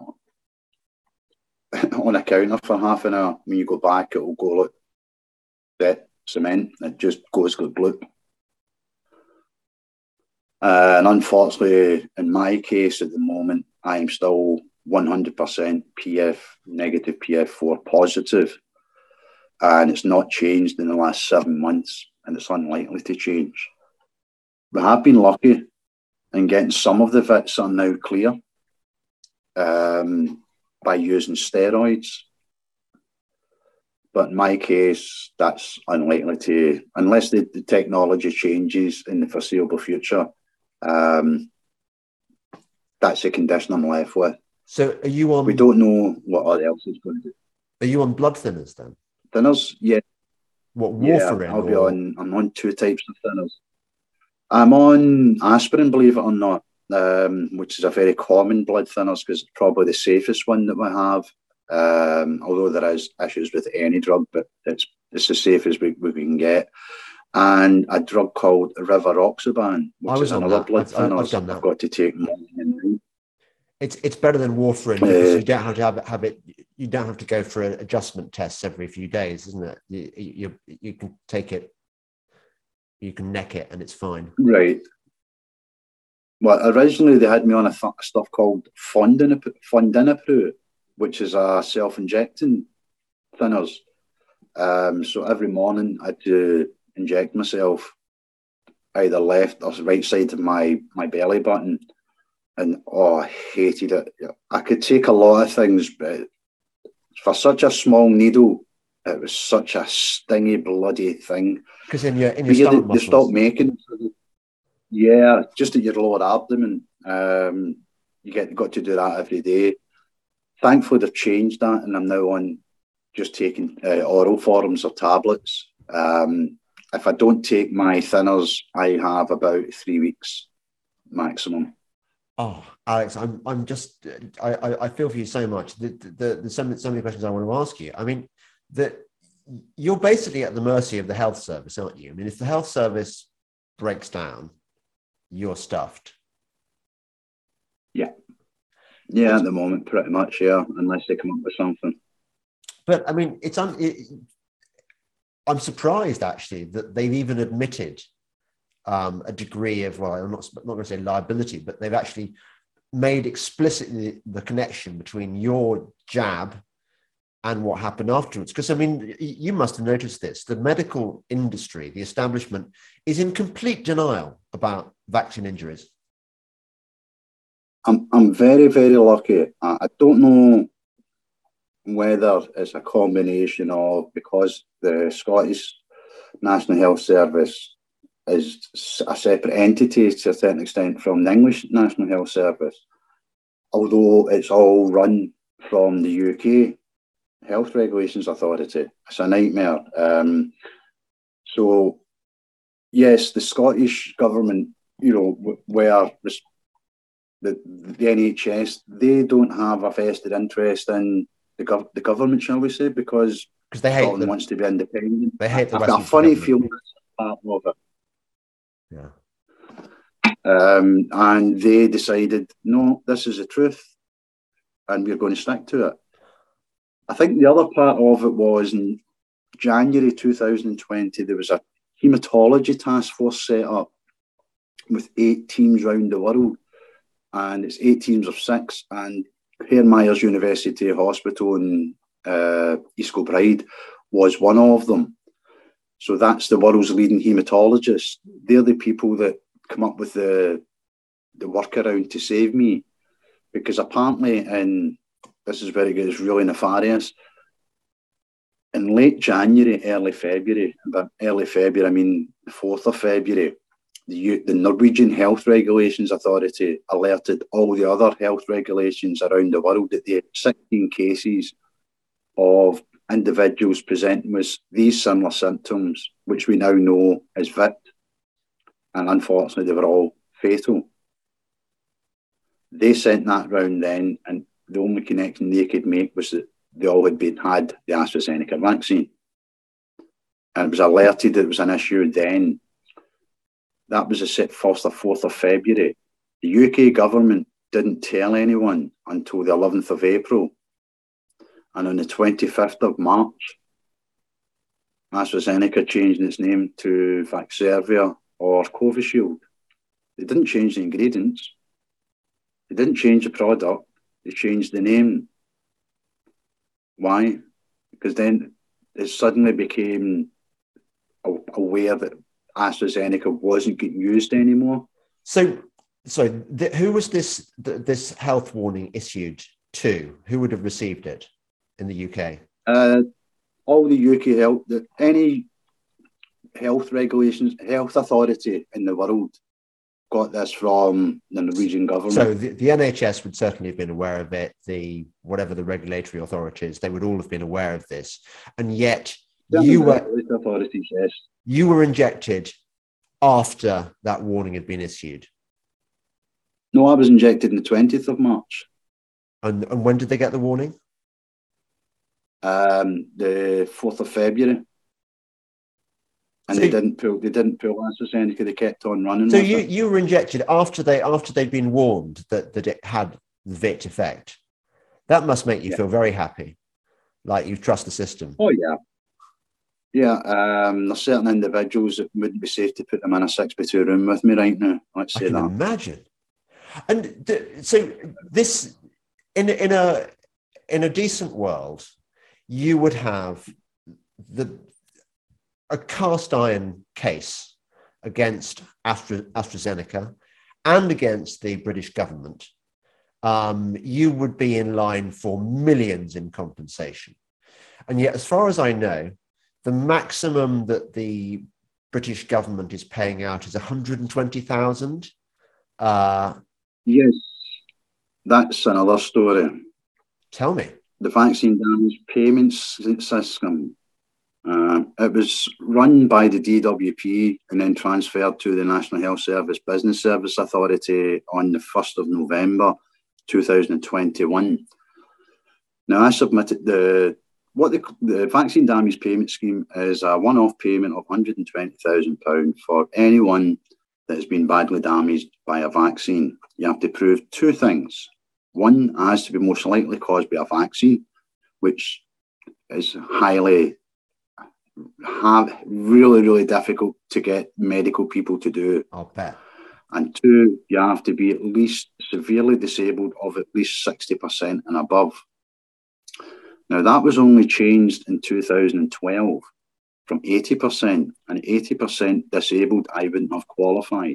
on a counter for half an hour. When you go back, it will go like that cement. It just goes like blue. Uh, and unfortunately, in my case at the moment, I am still one hundred percent P F negative, P F four positive. And it's not changed in the last seven months, and it's unlikely to change. We have been lucky in getting some of the V I Ts are now clear um, by using steroids. But in my case, that's unlikely to, unless the, the technology changes in the foreseeable future, um, that's the condition I'm left with. So are you on... We don't know what else is going to do. Are you on blood thinners then? Thinners, yeah. What, warfarin? Yeah, I'll or... be on, I'm on two types of thinners. I'm on aspirin, believe it or not, um, which is a very common blood thinners because it's probably the safest one that we have. Um, although there is issues with any drug, but it's it's the safest we, we can get. And a drug called rivaroxaban, which is another that. blood I've, thinner. I've done that. I've got to take morning and night. It's it's better than warfarin because uh, you don't have to have, have it. You don't have to go for adjustment tests every few days, isn't it? You you, you can take it. You can neck it and it's fine. Right. well, originally they had me on a th- stuff called Fondinapru, Fondinapru, which is a self-injecting thinners. Um, so every morning I had to inject myself either left or right side of my, my belly button. And oh, I hated it. I could take a lot of things, but for such a small needle, it was such a stingy, bloody thing. Because in your in your but stomach they, muscles. They stopped making it. Yeah, just at your lower abdomen. Um, you get got to do that every day. Thankfully, they've changed that, and I'm now on just taking uh, oral forms of tablets. Um, if I don't take my thinners, I have about three weeks maximum. Oh, Alex, I'm I'm just I I, I feel for you so much. The, the, the so, many, so many questions I want to ask you. I mean, that you're basically at the mercy of the health service, aren't you? I mean, if the health service breaks down, you're stuffed. Yeah. Yeah, at the moment, pretty much, yeah, unless they come up with something. But I mean, it's un, it, I'm surprised actually that they've even admitted um, a degree of, well, I'm not, not going to say liability, but they've actually made explicitly the connection between your jab and what happened afterwards. Because I mean, you must have noticed this. The medical industry, the establishment, is in complete denial about vaccine injuries. I'm I'm very, very lucky. I, I don't know whether it's a combination of, because the Scottish National Health Service is a separate entity to a certain extent from the English National Health Service, although it's all run from the U K Health Regulations Authority. It's a nightmare. Um, so, yes, the Scottish government, you know, where the, the N H S, they don't have a vested interest in the, gov- the government, shall we say, because they hate Scotland the, wants to be independent. They hate the I've got a funny feeling that's part of it. Yeah. Um, and they decided, no, this is the truth, and we're going to stick to it. I think the other part of it was in January two thousand twenty, there was a haematology task force set up with eight teams around the world, and it's eight teams of six, and Hare Myers University Hospital in uh, East Kilbride was one of them. So that's the world's leading haematologists. They're the people that come up with the the workaround to save me, because apparently, and this is very good, it's really nefarious, in late January, early February, but early February, I mean the fourth of February, the, U- the Norwegian Health Regulations Authority alerted all the other health regulations around the world that they had sixteen cases of individuals presenting with these similar symptoms, which we now know is V I T. And unfortunately, they were all fatal. They sent that round then, and the only connection they could make was that they all had been had the AstraZeneca vaccine. And it was alerted that it was an issue then. That was the first or fourth of February. The U K government didn't tell anyone until the eleventh of April. And on the twenty-fifth of March, AstraZeneca changed its name to Vaxzevria or Covishield. They didn't change the ingredients. They didn't change the product. They changed the name. Why? Because then it suddenly became aware that AstraZeneca wasn't getting used anymore. So, so th- who was this th- this health warning issued to? Who would have received it in the U K? Uh, all the U K health, the, any health regulations, health authority in the world got this from the Norwegian government. So the, the N H S would certainly have been aware of it. The whatever the regulatory authorities, they would all have been aware of this, and yet Certainly you were authorities, yes. You were injected after that warning had been issued. No, I was injected on the twentieth of March. And, and when did they get the warning? Um, the fourth of February. And so they didn't pull. They didn't pull AstraZeneca. They kept on running. So you, you were injected after they after they'd been warned that, that it had the V I T effect. That must make you yeah. feel very happy, like you trust the system. Oh yeah, yeah. Um, there's certain individuals that wouldn't be safe to put them in a six by two room with me right now. Let's say I can that. Imagine. And th- so this, in in a in a decent world, you would have the a cast iron case against Astra, AstraZeneca and against the British government. Um, you would be in line for millions in compensation. And yet, as far as I know, the maximum that the British government is paying out is one hundred twenty thousand. Uh, yes, that's another story. Tell me. The vaccine damage payments system. Uh, it was run by the D W P and then transferred to the National Health Service Business Service Authority on the first of November two thousand twenty-one. Now, I submitted the what the, the vaccine damage payment scheme is a one-off payment of one hundred twenty thousand pounds for anyone that has been badly damaged by a vaccine. You have to prove two things. One has to be most likely caused by a vaccine, which is highly, have really, really difficult to get medical people to do. I'll bet. And two, you have to be at least severely disabled of at least sixty percent and above. Now, that was only changed in two thousand twelve from eighty percent, and eighty percent disabled, I wouldn't have qualified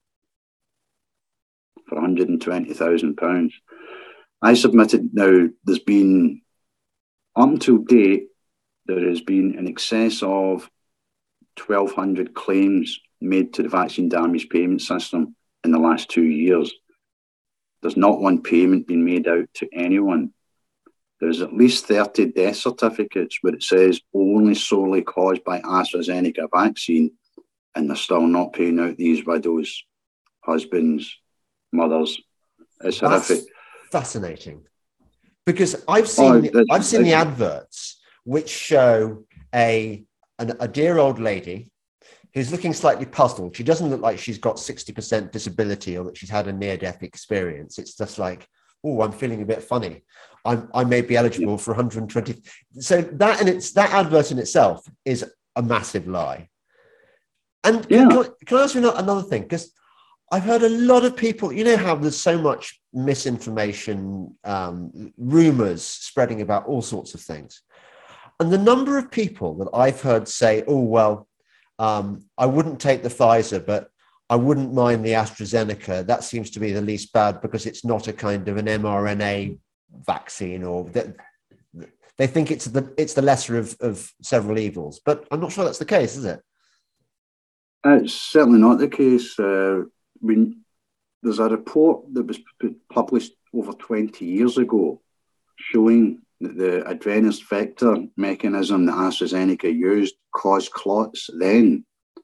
for one hundred twenty thousand pounds. I submitted, now there's been, up until date, there has been in excess of twelve hundred claims made to the vaccine damage payment system in the last two years. There's not one payment being made out to anyone. There's at least thirty death certificates where it says only solely caused by AstraZeneca vaccine, and they're still not paying out these widows, husbands, mothers. It's That's horrific. Fascinating, because I've seen Oh, I've seen the adverts which show a an, a dear old lady who's looking slightly puzzled. She doesn't look like she's got sixty percent disability or that she's had a near-death experience. It's just like, oh, I'm feeling a bit funny. I'm, I may be eligible for one hundred twenty. So that and it's that advert in itself is a massive lie. And Yeah. can, can, can I ask you another thing? Because I've heard a lot of people, you know how there's so much misinformation, um, rumors spreading about all sorts of things. And the number of people that I've heard say, oh, well, um, I wouldn't take the Pfizer, but I wouldn't mind the AstraZeneca. That seems to be the least bad because it's not a kind of an mRNA vaccine, or that they think it's the it's the lesser of, of several evils. But I'm not sure that's the case, is it? It's certainly not the case. Uh, when there's a report that was published over twenty years ago showing that the adrenaline vector mechanism that AstraZeneca used caused clots then.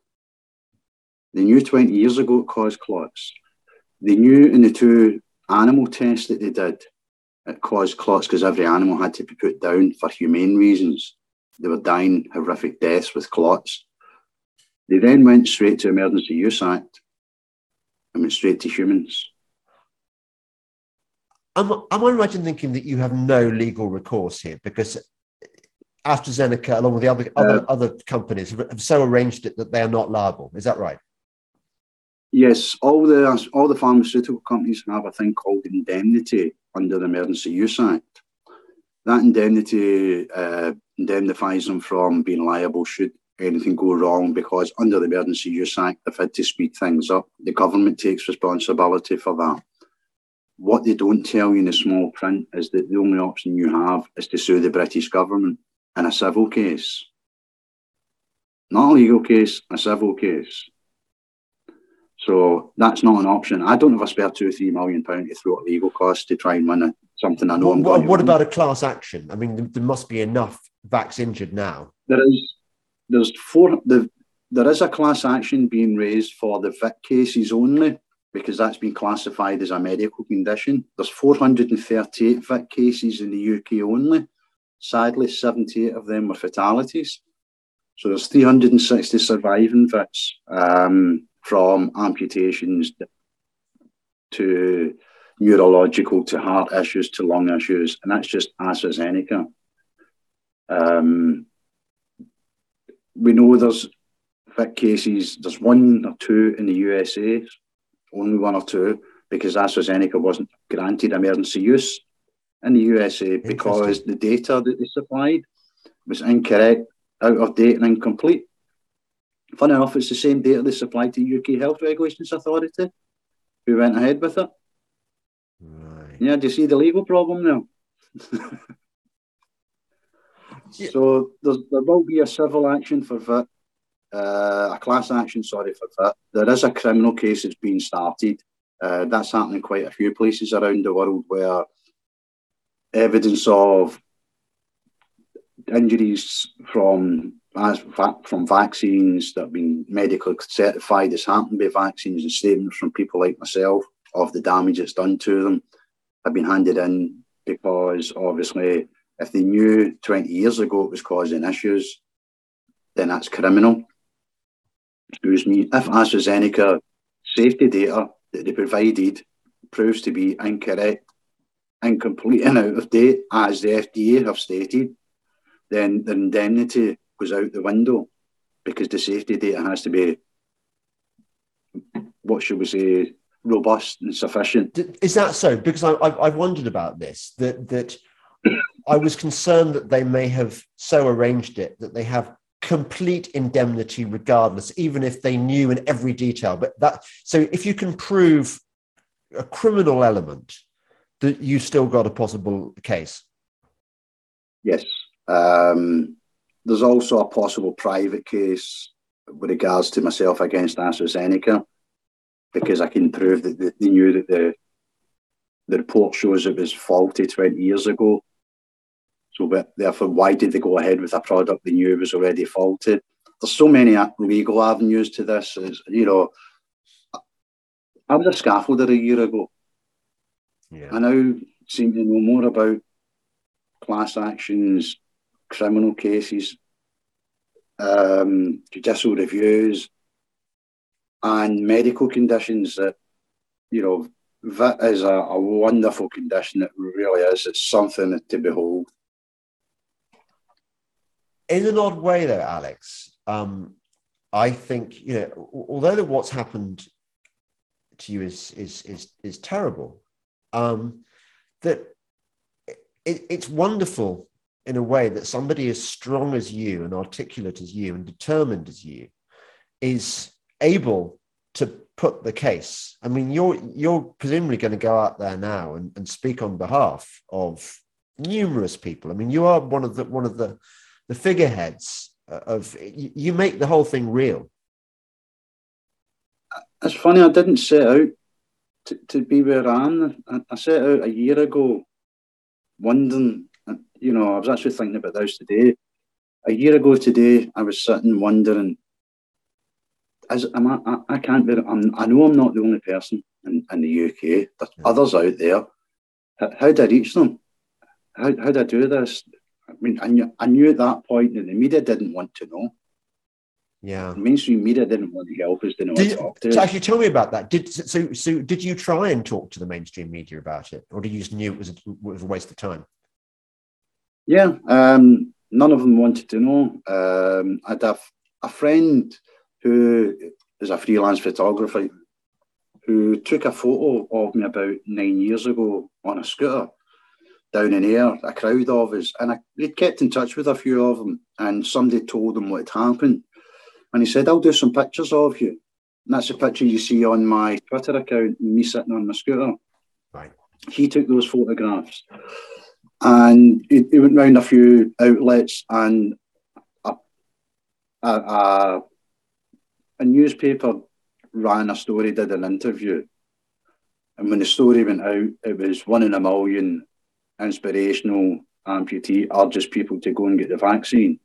They knew twenty years ago it caused clots. They knew in the two animal tests that they did, it caused clots because every animal had to be put down for humane reasons. They were dying horrific deaths with clots. They then went straight to Emergency Use Act and went straight to humans. Am, am I right in thinking that you have no legal recourse here because AstraZeneca, along with the other, other, Uh, other companies, have, have so arranged it that they are not liable? Is that right? Yes, all the all the pharmaceutical companies have a thing called indemnity under the Emergency Use Act. That indemnity uh, indemnifies them from being liable should anything go wrong, because under the Emergency Use Act, they've had to speed things up. The government takes responsibility for that. What they don't tell you in the small print is that the only option you have is to sue the British government in a civil case. Not a legal case, a civil case. So that's not an option. I don't have a spare two or three million pounds to throw at legal costs to try and win a, something I know What, I'm what, going to what win. about a class action? I mean, there must be enough vax injured now. There is, there's four, the, there is a class action being raised for the Vic cases only, because that's been classified as a medical condition. There's four hundred thirty-eight Vic cases in the U K only. Sadly, seventy-eight of them were fatalities. So there's three hundred sixty surviving Vics, um, from amputations to neurological to heart issues to lung issues, and that's just AstraZeneca. Um, we know there's Vic cases, there's one or two in the U S A, only one or two. because AstraZeneca wasn't granted emergency use in the U S A because the data that they supplied was incorrect, out of date and incomplete. Funny enough, it's the same data they supplied to U K Health Regulations Authority, who went ahead with it. Right. Yeah, do you see the legal problem now? yeah. So there's, there will be a civil action for V I T, uh, a class action, sorry, for V I T. There is a criminal case that's being started. Uh, that's happening quite a few places around the world where evidence of injuries from as from vaccines that have been medically certified as happened by vaccines, and statements from people like myself of the damage it's done to them have been handed in, because obviously if they knew twenty years ago it was causing issues, then that's criminal. Excuse me. If AstraZeneca safety data that they provided proves to be incorrect, incomplete and out of date, as the F D A have stated, then the indemnity goes out the window, because the safety data has to be, what should we say, robust and sufficient. Is that so? Because I, I've, I've wondered about this, that that I was concerned that they may have so arranged it that they have complete indemnity regardless, even if they knew in every detail. But that, so if you can prove a criminal element, that you've still got a possible case. Yes. Um, there's also a possible private case with regards to myself against AstraZeneca, because I can prove that they knew that the the report shows it was faulty twenty years ago. So, but therefore, why did they go ahead with a product they knew was already faulty? There's so many legal avenues to this. It's, you know, I was a scaffolder a year ago. Yeah. I now seem to know more about class actions, criminal cases, um, judicial reviews, and medical conditions that, you know, V I T is a, a wonderful condition. It really is. It's something to behold. In an odd way, though, Alex, um, I think, you know, although that what's happened to you is is is is terrible, um, that it, it's wonderful in a way that somebody as strong as you and articulate as you and determined as you is able to put the case. I mean, you're you're presumably going to go out there now and, and speak on behalf of numerous people. I mean, you are one of the one of the the figureheads of, you make the whole thing real. It's funny, I didn't set out to, to be where I am. I, I set out a year ago wondering, you know, I was actually thinking about this today. A year ago today, I was sitting wondering, as am I, I, I can't be, I'm, I know I'm not the only person in, in the U K. There's yeah. others out there. How, how did I reach them? How, how did I do this? I mean, I knew, I knew at that point that the media didn't want to know. Yeah, the mainstream media didn't want to help us. Didn't want to talk to us. So actually, tell me about that. Did so? So, did you try and talk to the mainstream media about it, or did you just knew it was a, it was a waste of time? Yeah, um, none of them wanted to know. Um, I had a, a friend who is a freelance photographer who took a photo of me about nine years ago on a scooter down in Ayr, a crowd of us, and I, he'd kept in touch with a few of them, and somebody told him what had happened, and he said, I'll do some pictures of you. And that's a picture you see on my Twitter account, me sitting on my scooter. Right. He took those photographs, and he, he went round a few outlets, and a, a, a, a newspaper ran a story, did an interview, and when the story went out, it was one in a million inspirational amputee urges people to go and get the vaccine.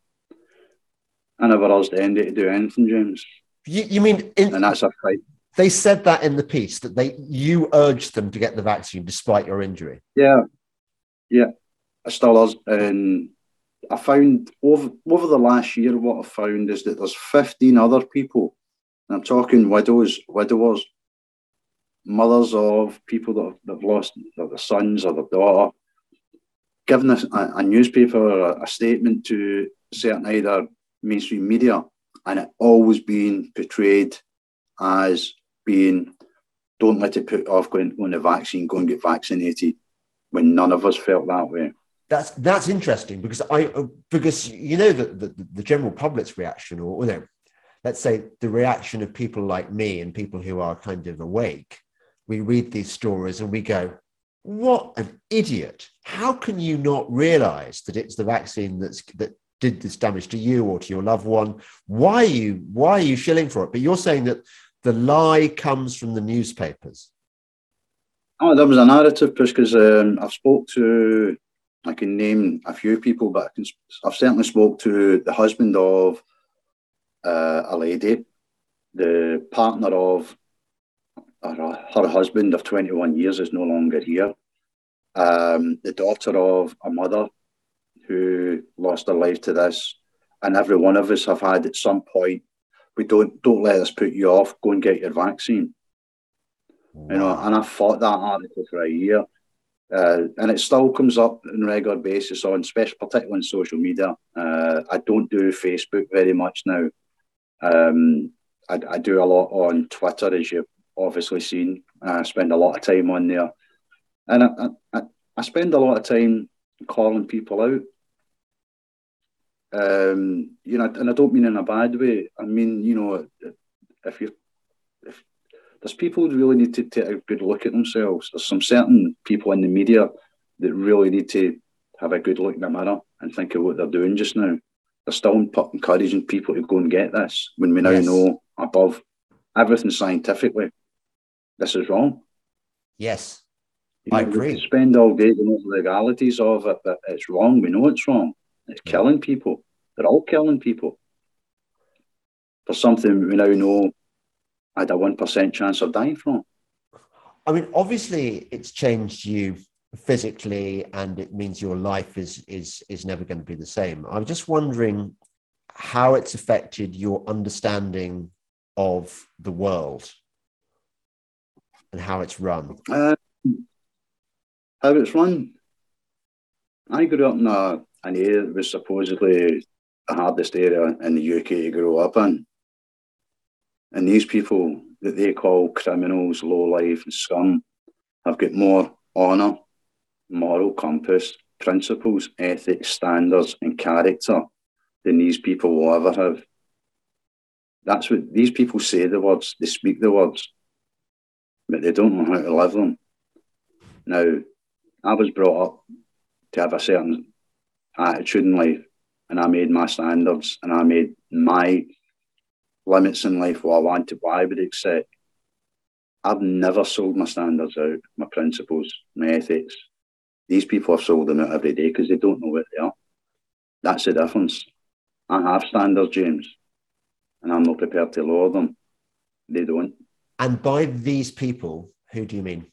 I never urged Andy to do anything, James. You, you mean, in, and that's a fight. They said that in the piece, that they you urged them to get the vaccine despite your injury. Yeah, yeah, I still urge. And I found over over the last year, what I found is that there's fifteen other people, and I'm talking widows, widowers, mothers of people that have, that have lost their sons or their daughter, giving a, a newspaper or a, a statement to certain either mainstream media, and it always being portrayed as being don't let it put off going on the vaccine, go and get vaccinated, when none of us felt that way. That's that's interesting because I because you know the the, the general public's reaction, or you know, let's say the reaction of people like me and people who are kind of awake. We read these stories and we go, "What an idiot! How can you not realize that it's the vaccine that's that did this damage to you or to your loved one? Why are you why are you shilling for it?" But you're saying that the lie comes from the newspapers. Oh, there was a narrative push because um, I've spoke to, I can name a few people, but I can, I've certainly spoke to the husband of uh, a lady, the partner of her, her husband of twenty-one years is no longer here, um, the daughter of a mother who lost her life to this, and every one of us have had at some point, we don't don't let us put you off, go and get your vaccine. Wow. You know, and I fought that article for a year. Uh, and it still comes up on a regular basis on, special, particularly on social media. Uh, I don't do Facebook very much now. Um, I, I do a lot on Twitter, as you've obviously seen. I spend a lot of time on there. And I, I, I spend a lot of time calling people out. Um, you know, and I don't mean in a bad way. I mean, you know, if you, if there's people who really need to take a good look at themselves. There's some certain people in the media that really need to have a good look in the mirror and think of what they're doing just now. They're still encouraging people to go and get this when we now yes. know above everything scientifically, this is wrong. Yes, you know, I agree. We spend all day on the legalities of it, but it's wrong. We know it's wrong. It's yeah. killing people. They're all killing people. For something we now know I had a one percent chance of dying from. I mean, obviously, it's changed you physically, and it means your life is is is never going to be the same. I'm just wondering how it's affected your understanding of the world and how it's run. Uh, how it's run. I grew up in a, an area that was supposedly the hardest area in the U K to grow up in. And these people that they call criminals, lowlife and scum have got more honour, moral compass, principles, ethics, standards and character than these people will ever have. That's what these people say, the words, they speak the words, but they don't know how to live them. Now, I was brought up to have a certain attitude in life, and I made my standards and I made my limits in life what I wanted, what I would accept. I've never sold my standards out, my principles, my ethics. These people have sold them out every day because they don't know what they are. That's the difference. I have standards, James, and I'm not prepared to lower them. They don't. And by these people, who do you mean?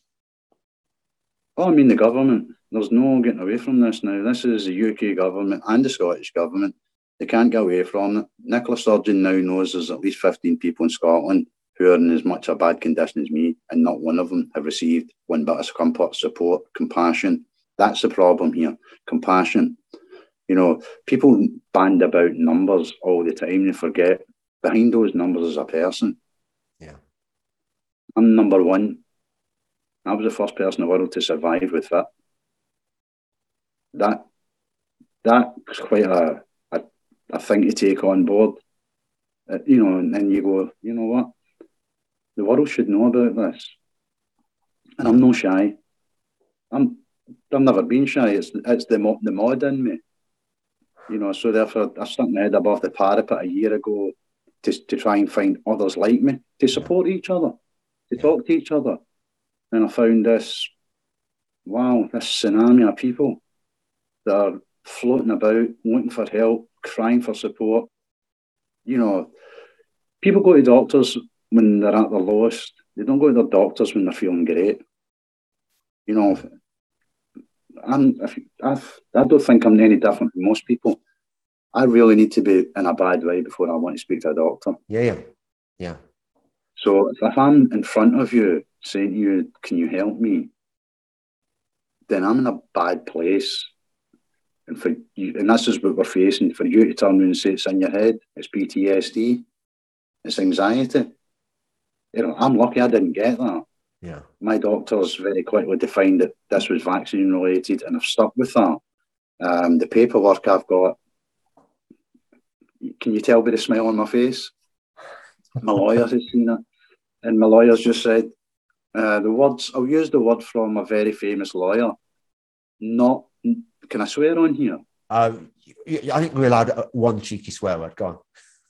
Oh, I mean the government. There's no getting away from this now. This is the U K government and the Scottish government. They can't get away from it. Nicola Sturgeon now knows there's at least fifteen people in Scotland who are in as much a bad condition as me, and not one of them have received one bit of comfort, support, compassion. That's the problem here. Compassion. You know, people band about numbers all the time. They forget behind those numbers is a person. Yeah. I'm number one. I was the first person in the world to survive with that. That that's quite a, a, a thing to take on board. Uh, you know, and then you go, you know what? The world should know about this. And I'm no shy. I'm I've never been shy. It's it's the mo- the mod in me. You know, so therefore I stuck my head above the parapet a year ago to to try and find others like me, to support each other, to talk to each other. And I found this, wow, this tsunami of people that are floating about, looking for help, crying for support. You know, people go to doctors when they're at their lowest. They don't go to their doctors when they're feeling great. You know, I'm, if, I've, I don't think I'm any different from most people. I really need to be in a bad way before I want to speak to a doctor. Yeah, yeah, yeah. So if I'm in front of you saying to you, can you help me? Then I'm in a bad place. And for you, and this is what we're facing, for you to turn around and say it's in your head, it's P T S D, it's anxiety. You know, I'm lucky I didn't get that. Yeah. My doctors very quickly defined that this was vaccine related, and I've stuck with that. Um, the paperwork I've got, can you tell by the smile on my face? My lawyers has seen it, and my lawyers just said, uh, the words, I'll use the word from a very famous lawyer, not, can I swear on here? Um, I think we're allowed one cheeky swear word. Go on.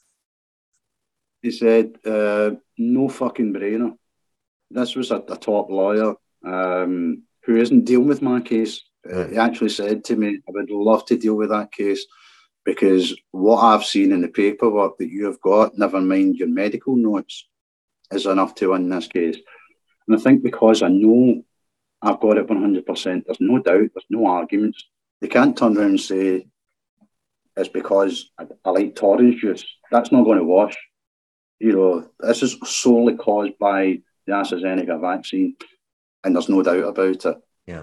He said, uh, no fucking brainer. This was a, a top lawyer um, who isn't dealing with my case. Uh, he actually said to me, I would love to deal with that case because what I've seen in the paperwork that you have got, never mind your medical notes, is enough to win this case. And I think because I know I've got it one hundred percent, there's no doubt, there's no arguments. They can't turn around and say it's because I, I like Torrance juice. That's not going to wash. You know, this is solely caused by the AstraZeneca vaccine, and there's no doubt about it. Yeah.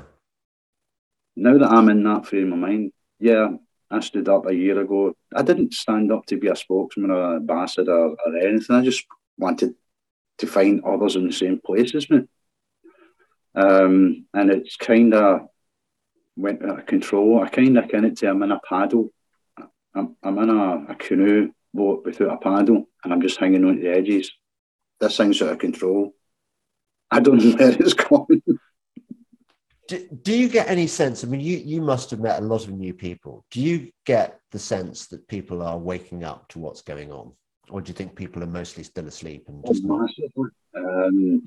Now that I'm in that frame of mind, yeah, I stood up a year ago. I didn't stand up to be a spokesman or an ambassador or, or anything. I just wanted to find others in the same place as me. Um, and it's kind of went out of control. I kind of kind of say I'm in a paddle. I'm, I'm in a, a canoe boat without a paddle, and I'm just hanging on to the edges. This thing's out of control. I don't know where it's going. Do, do you get any sense? I mean, you, you must have met a lot of new people. Do you get the sense that people are waking up to what's going on? Or do you think people are mostly still asleep and just Oh, not? Um,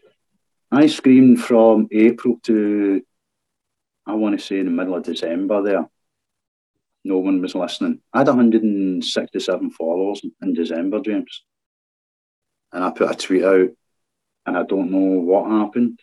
I screamed from April to, I want to say, in the middle of December there. No one was listening. I had one hundred sixty-seven followers in December, James. And I put a tweet out, and I don't know what happened.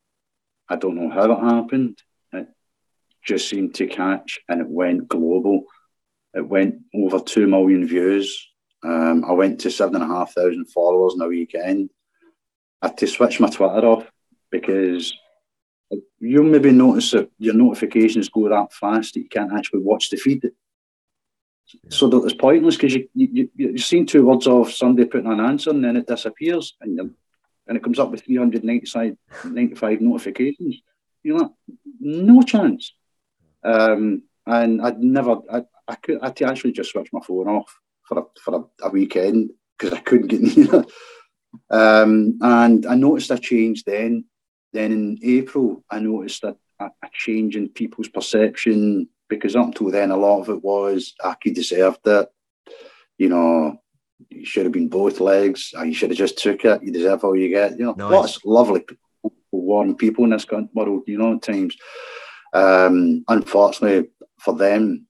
I don't know how it happened. It just seemed to catch, and it went global. It went over two million views. Um, I went to seven and a half thousand followers in a weekend. I had to switch my Twitter off because you'll maybe notice that your notifications go that fast that you can't actually watch the feed. Yeah. So that it's pointless because you, you, you've seen two words of somebody putting an answer and then it disappears and, and it comes up with three hundred ninety-five notifications. You're like, no chance. Um, and I'd never, I, I could, I had to actually just switch my phone off for a, for a, a weekend because I couldn't get near it. Um, and I noticed a change then. Then in April, I noticed a, a, a change in people's perception because up until then, a lot of it was, ah, you deserved it. You know, you should have been both legs. You should have just took it. You deserve all you get. You know, Nice. Lots of lovely people, warm people in this world, you know, at times. Um, unfortunately for them,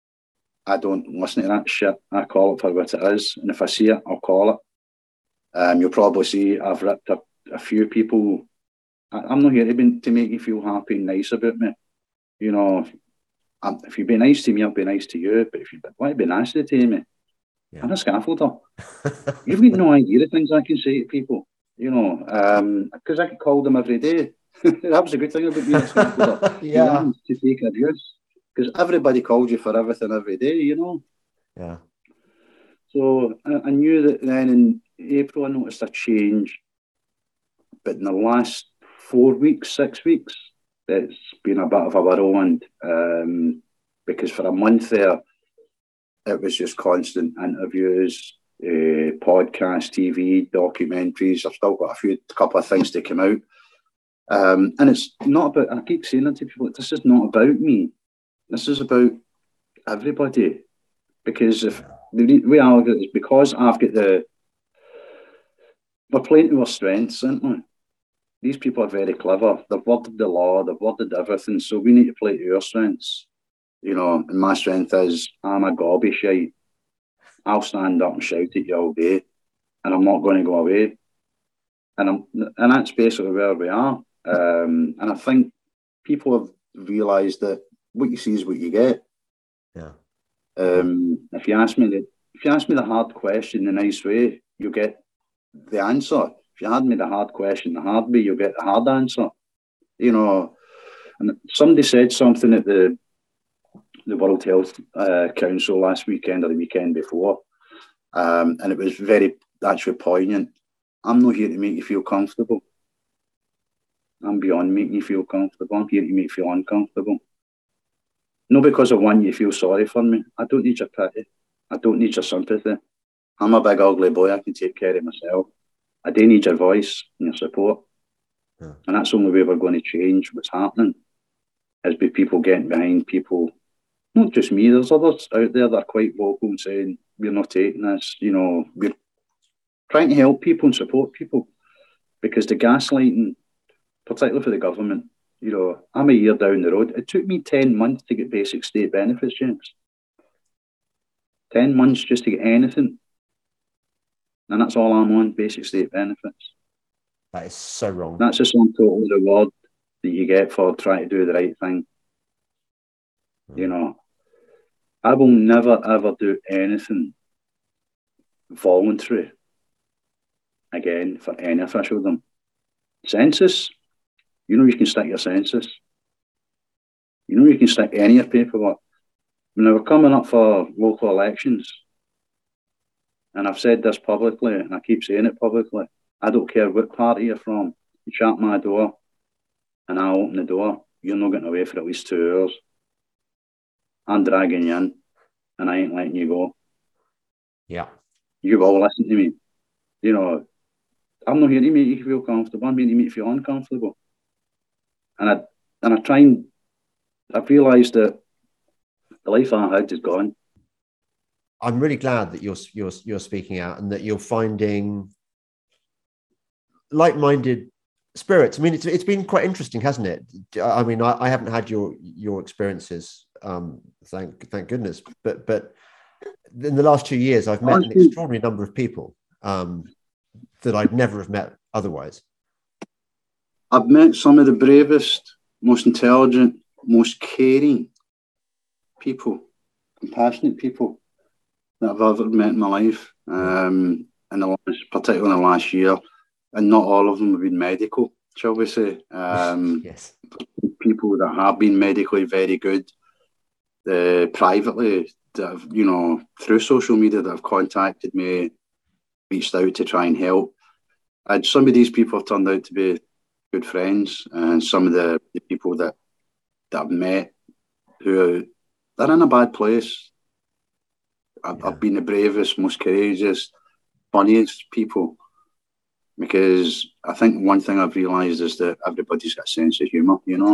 I don't listen to that shit. I call it for what it is. And if I see it, I'll call it. Um, you'll probably see I've ripped a, a few people. I, I'm not here to, be, to make you feel happy and nice about me. You know, I'm, if you be nice to me, I'll be nice to you. But if you want to be nasty to me, yeah. I'm a scaffolder. You've got no idea the things I can say to people. You know, because um, I could call them every day. That was a good thing about being a scaffolder. Yeah. To take abuse. Because everybody calls you for everything every day, you know. Yeah. So I, I knew that then in April I noticed a change. But in the last four weeks, six weeks, it's been a bit of a whirlwind. Um, because for a month there, it was just constant interviews, uh, podcasts, T V, documentaries. I've still got a few, a couple of things to come out. Um, and it's not about, I keep saying that to people, this is not about me. This is about everybody. Because if the way I look at it is because I've got the, we're playing to our strengths, aren't we? These people are very clever. They've worded the law, they've worded everything. So we need to play to our strengths. You know, and my strength is I'm a gobby shite. I'll stand up and shout at you all day, and I'm not going to go away. And I'm, and that's basically where we are. Um, and I think people have realised that what you see is what you get. Yeah. Um, if you ask me the if you ask me the hard question the nice way, you get the answer. If you had me the hard question the hard way, you'll get the hard answer. You know, and somebody said something at the the World Health uh, Council last weekend or the weekend before, um, and it was very actually poignant. I'm not here to make you feel comfortable. I'm beyond making you feel comfortable. I'm here to make you feel uncomfortable. Not because I want you to feel sorry for me. I don't need your pity. I don't need your sympathy. I'm a big ugly boy. I can take care of myself. I do need your voice and your support. Yeah. And that's the only way we're going to change what's happening, is by people getting behind people. Not just me, there's others out there that are quite vocal and saying, we're not taking this, you know, we're trying to help people and support people. Because the gaslighting, particularly for the government, you know, I'm a year down the road. It took me ten months to get basic state benefits, James. ten months just to get anything. And that's all I'm on, basic state benefits. That is so wrong. That's just some total reward that you get for trying to do the right thing. Mm. You know, I will never, ever do anything voluntary again for any officialdom. Census, you know you can stick your census. You know you can stick any of your paperwork. When we're coming up for local elections, and I've said this publicly, and I keep saying it publicly, I don't care what party you're from. You shut my door, and I'll open the door. You're not getting away for at least two hours. I'm dragging you in, and I ain't letting you go. Yeah. You will listen to me. You know, I'm not here to make you feel comfortable. I'm here to make you feel uncomfortable. And I and I try and I've realised that the life I had is gone. I'm really glad that you're you're you're speaking out and that you're finding like-minded spirits. I mean, it's it's been quite interesting, hasn't it? I mean, I, I haven't had your your experiences, um, thank thank goodness. But but in the last two years, I've met an extraordinary number of people um, that I'd never have met otherwise. I've met some of the bravest, most intelligent, most caring people, compassionate people that I've ever met in my life. Um, in the last, particularly in the last year, and not all of them have been medical, shall we say? Um, yes. People that have been medically very good, uh, privately, that have, you know, through social media, that have contacted me, reached out to try and help. And some of these people have turned out to be good friends, and some of the, the people that that I've met who they're in a bad place. I've, yeah. I've been the bravest, most courageous, funniest people, because I think one thing I've realised is that everybody's got a sense of humour, you know.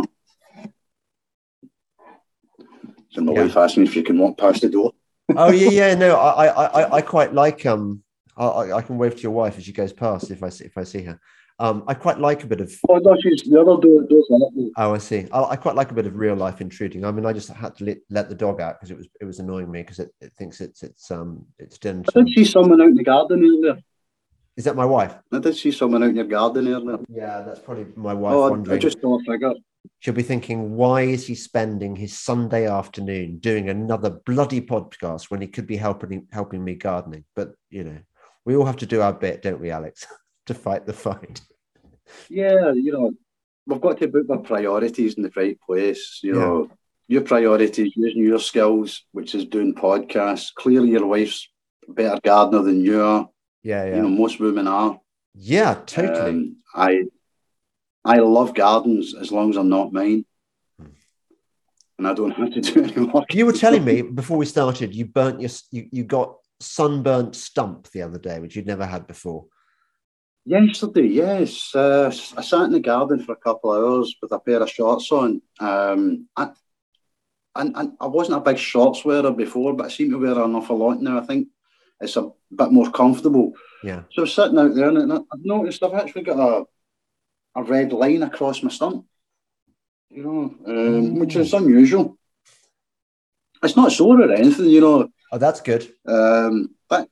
So my yeah. wife asked me if you can walk past the door. Oh yeah, yeah. No, I, I, I quite like um. I, I can wave to your wife as she goes past if I see if I see her. Um, I quite like a bit of. Oh no, she's the other door. Oh, I see. I, I quite like a bit of real life intruding. I mean, I just had to let, let the dog out because it was it was annoying me because it, it thinks it's it's um it's done. I did see someone out in the garden earlier. Is that my wife? I did see someone out in your garden earlier. Yeah, that's probably my wife. Oh, wondering. I just saw a figure. She'll be thinking, why is he spending his Sunday afternoon doing another bloody podcast when he could be helping helping me gardening? But you know, we all have to do our bit, don't we, Alex, to fight the fight. Yeah, you know, we've got to put our priorities in the right place. You yeah. know, your priorities, using your skills, which is doing podcasts. Clearly, your wife's a better gardener than you are. Yeah, yeah. You know, most women are. Yeah, totally. Um, I I love gardens as long as they're not mine. Hmm. And I don't have to do any work. You were telling me before we started, you burnt your you, you got sunburnt stump the other day, which you'd never had before. Yesterday, yes. Uh, I sat in the garden for a couple of hours with a pair of shorts on. Um, I, and, and I wasn't a big shorts wearer before, but I seem to wear an awful lot now. I think it's a bit more comfortable. Yeah. So I was sitting out there, and I've noticed I've actually got a a red line across my stump, you know, um, mm. which is unusual. It's not sore or anything, you know. Oh, that's good. Um, but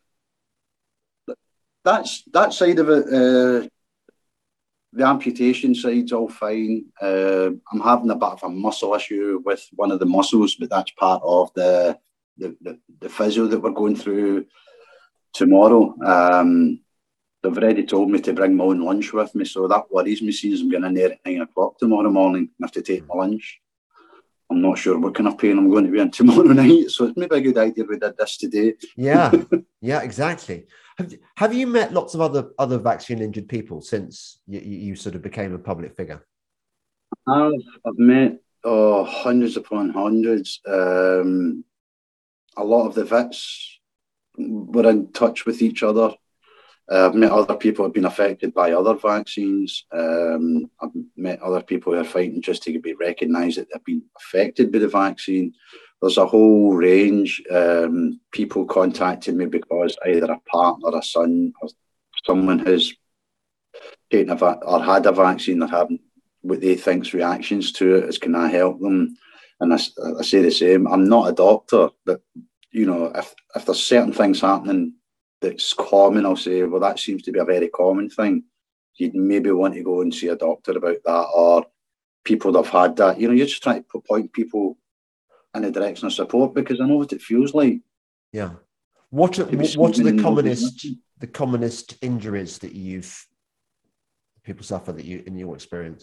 that's that side of it. Uh, the amputation side's all fine. Uh, I'm having a bit of a muscle issue with one of the muscles, but that's part of the the, the, the physio that we're going through tomorrow. Um, they've already told me to bring my own lunch with me, so that worries me, since I'm getting in there at nine o'clock tomorrow morning and have to take my lunch. I'm not sure what kind of pain I'm going to be in tomorrow night, so it's maybe a good idea we did this today. Yeah, yeah, exactly. Have, have you met lots of other other vaccine injured people since you, you sort of became a public figure? I've, I've met oh, hundreds upon hundreds. Um, a lot of the vets were in touch with each other. Uh, I've met other people who have been affected by other vaccines. Um, I've met other people who are fighting just to be recognised that they've been affected by the vaccine. There's a whole range. Um, people contacted me because either a partner, a son, or someone has taken a va- or had a vaccine, they're having what they think's reactions to it. Is can I help them? And I, I say the same. I'm not a doctor, but you know, if if there's certain things happening that's common, I'll say, well, that seems to be a very common thing. You'd maybe want to go and see a doctor about that, or people that have had that. You know, you're just trying to point people in the direction of support, because I know what it feels like. Yeah. What are, what are the commonest the commonest injuries that you've people suffer that you in your experience?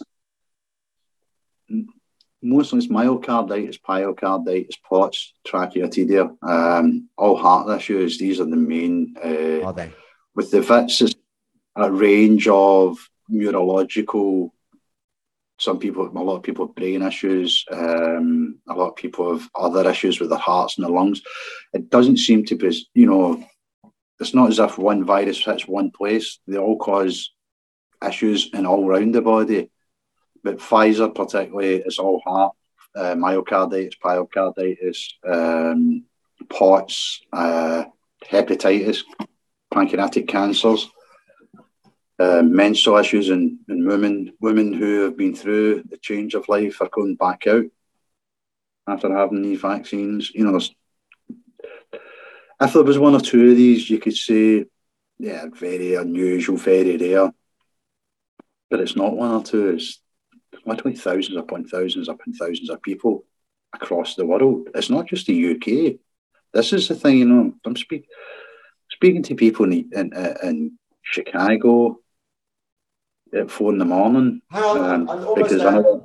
Mostly it's myocarditis, pyocarditis, POTS, trachyotidea, um, all heart issues. These are the main. Uh, are they? With the V I Ts, it's a range of neurological. Some people, a lot of people have brain issues. Um, a lot of people have other issues with their hearts and their lungs. It doesn't seem to be, you know, it's not as if one virus hits one place. They all cause issues in all round the body. But Pfizer particularly, it's all heart, uh, myocarditis, pyocarditis, um, POTS, uh, hepatitis, pancreatic cancers, uh, menstrual issues in, in women, women who have been through the change of life are going back out after having these vaccines. You know, if there was one or two of these, you could say, yeah, very unusual, very rare. But it's not one or two. It's literally thousands upon thousands upon thousands of people across the world. It's not just the U K. This is the thing, you know. I'm speak, speaking to people in, in, in Chicago at four in the morning. Um, because another,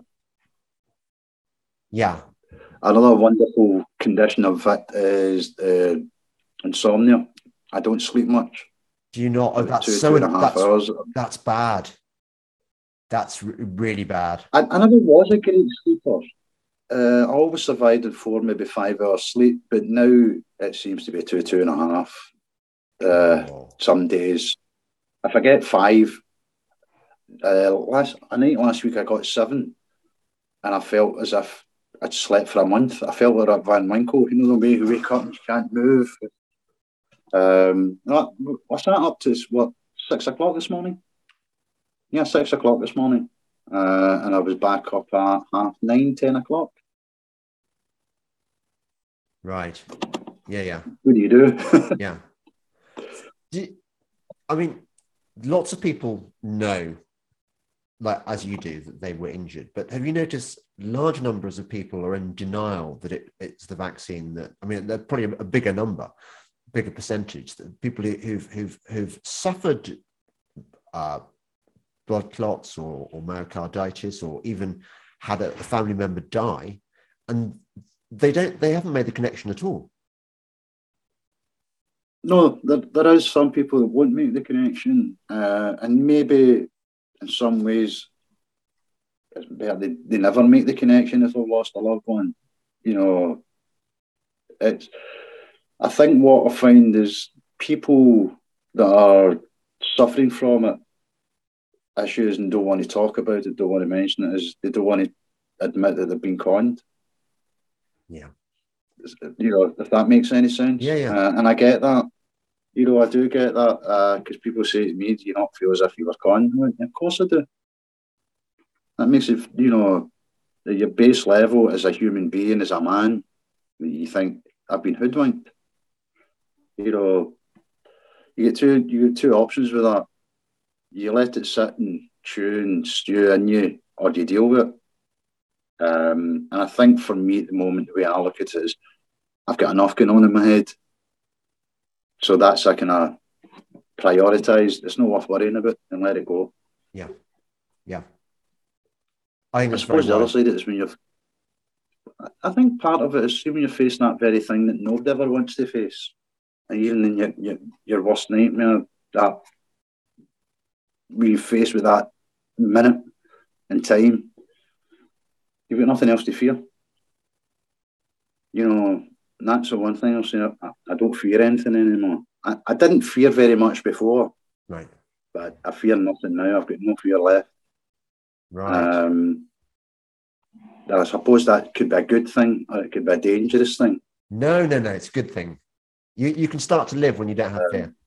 yeah, another wonderful condition of it is uh, insomnia. I don't sleep much. Do you not? Oh, that's two, so. Two and a half that's, hours. That's bad. That's r- really bad. I, I never was a great sleeper. Uh, I always survived in four, maybe five hours sleep, but now it seems to be two, two and a half. Uh, oh. Some days, if I get five, uh, last a night last week I got seven, and I felt as if I'd slept for a month. I felt like Van Winkle, you know, the way you wake up and you can't move. Um, I sat up to what six o'clock this morning. Yeah, six o'clock this morning, uh, and I was back up at half nine, ten o'clock. Right. Yeah, yeah. What do you do? yeah. Do, I mean, lots of people know, like as you do, that they were injured. But have you noticed large numbers of people are in denial that it, it's the vaccine that? I mean, they're probably a, a bigger number, bigger percentage. That people who've who've who've suffered uh, blood clots or, or myocarditis, or even had a, a family member die, and they don't. They haven't made the connection at all. No, there, there is some people that won't make the connection, uh, and maybe in some ways they, they never make the connection if they've lost a loved one. You know, it's. I think what I find is people that are suffering from it, issues, and don't want to talk about it, don't want to mention it, is they don't want to admit that they've been conned. Yeah. You know, if that makes any sense. Yeah, yeah. Uh, and I get that. You know, I do get that because uh, people say to me, do you not feel as if you were conned? Like, of course I do. That makes it, you know, at your base level as a human being, as a man, you think, I've been hoodwinked. You know, you get two, you get two options with that. You let it sit and chew and stew in you, or do you deal with it? Um, and I think for me at the moment, the way I look at it is, I've got enough going on in my head. So that's I kind of prioritise. It's not worth worrying about and let it go. Yeah, yeah. I think I suppose the other side of it is when you're. I think part of it is when you're facing that very thing that nobody ever wants to face, and even in your your, your worst nightmare, that we face with that minute in time, you've got nothing else to fear. You know, that's the one thing I'll say. I, I don't fear anything anymore. I, I didn't fear very much before, right? But I fear nothing now. I've got no fear left. Right. Um, I suppose that could be a good thing, or it could be a dangerous thing. No, no, no. It's a good thing. You you can start to live when you don't have um, fear.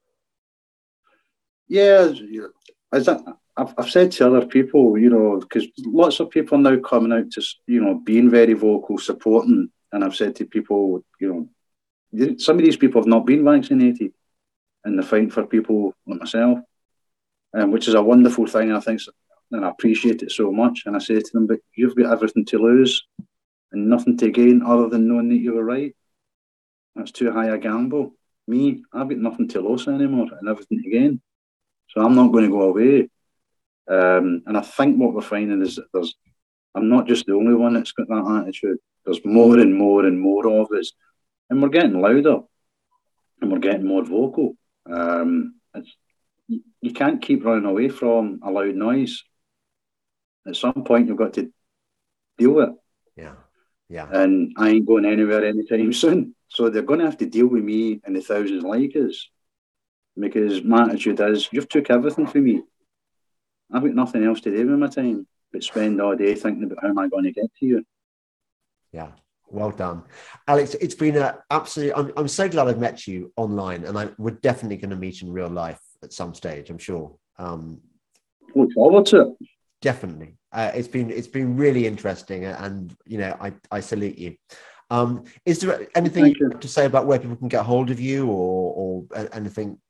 Yeah, as I, I've, I've said to other people, you know, because lots of people are now coming out to, you know, being very vocal, supporting. And I've said to people, you know, some of these people have not been vaccinated, and they're fighting for people like myself, um, which is a wonderful thing. I think, and I appreciate it so much. And I say to them, but you've got everything to lose and nothing to gain other than knowing that you were right. That's too high a gamble. Me, I've got nothing to lose anymore and everything to gain. So I'm not going to go away. Um, and I think what we're finding is that there's, I'm not just the only one that's got that attitude. There's more and more and more of us. And we're getting louder and we're getting more vocal. Um, it's, you, you can't keep running away from a loud noise. At some point, you've got to deal with it. Yeah, yeah. And I ain't going anywhere anytime soon. So they're going to have to deal with me and the thousands like us. Because my attitude is, you've took everything from me. I've got nothing else to do with my time but spend all day thinking about how am I going to get to you. Yeah, well done. Alex, it's been an absolute, I'm, I'm so glad I've met you online, and I, we're definitely going to meet in real life at some stage, I'm sure. Um, Look forward to it. Definitely. Uh, it's been it's been really interesting, and, you know, I, I salute you. Um, is there anything Thank you you. have to say about where people can get hold of you, or, or anything?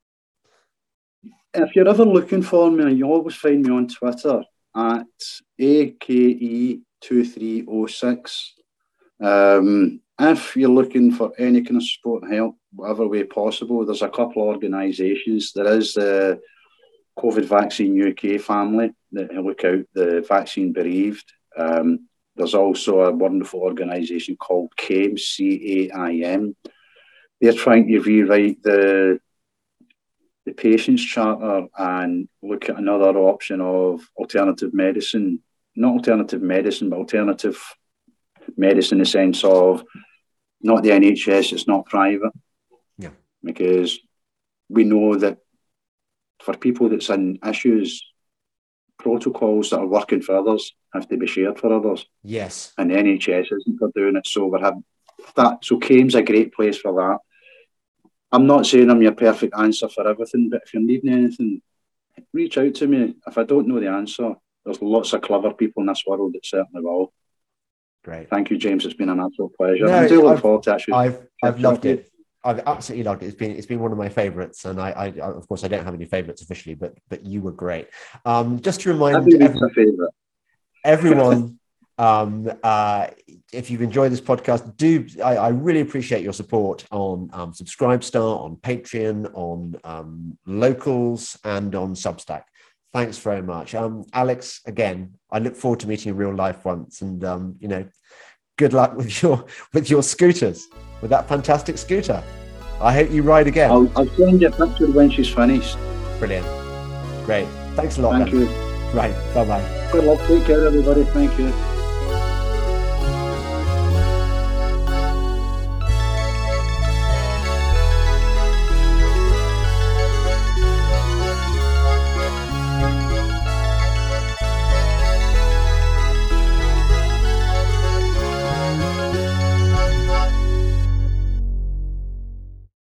If you're ever looking for me, you always find me on Twitter at A K E two three oh six. Um, if you're looking for any kind of support and help, whatever way possible, there's a couple of organisations. There is the COVID Vaccine U K family that look out the vaccine bereaved. Um, there's also a wonderful organisation called CAIM, C A I M. They're trying to rewrite the the patient's charter and look at another option of alternative medicine, not alternative medicine, but alternative medicine in the sense of not the N H S, it's not private. Yeah. Because we know that for people that's in issues, protocols that are working for others have to be shared for others. Yes. And the N H S isn't for doing it. So we're having that. So CAIM's a great place for that. I'm not saying I'm your perfect answer for everything, but if you're needing anything, reach out to me. If I don't know the answer, there's lots of clever people in this world that certainly will. Great. Thank you, James. It's been an absolute pleasure. No, I do look I've, forward to actually. I've I've loved it. I've absolutely loved it. It's been it's been one of my favourites, and I, I of course I don't have any favourites officially, but but you were great. Um, just to remind everyone, everyone um, uh, if you've enjoyed this podcast, do I, I really appreciate your support on um, Subscribestar, on Patreon, on um, Locals, and on Substack. Thanks very much, um, Alex. Again, I look forward to meeting you in real life once, and um, you know, good luck with your with your scooters, with that fantastic scooter. I hope you ride again. I'll, I'll send you a picture when she's finished. Brilliant, great. Thanks a lot. Thank then. you. Right, bye bye. Good luck. Take care, everybody. Thank you.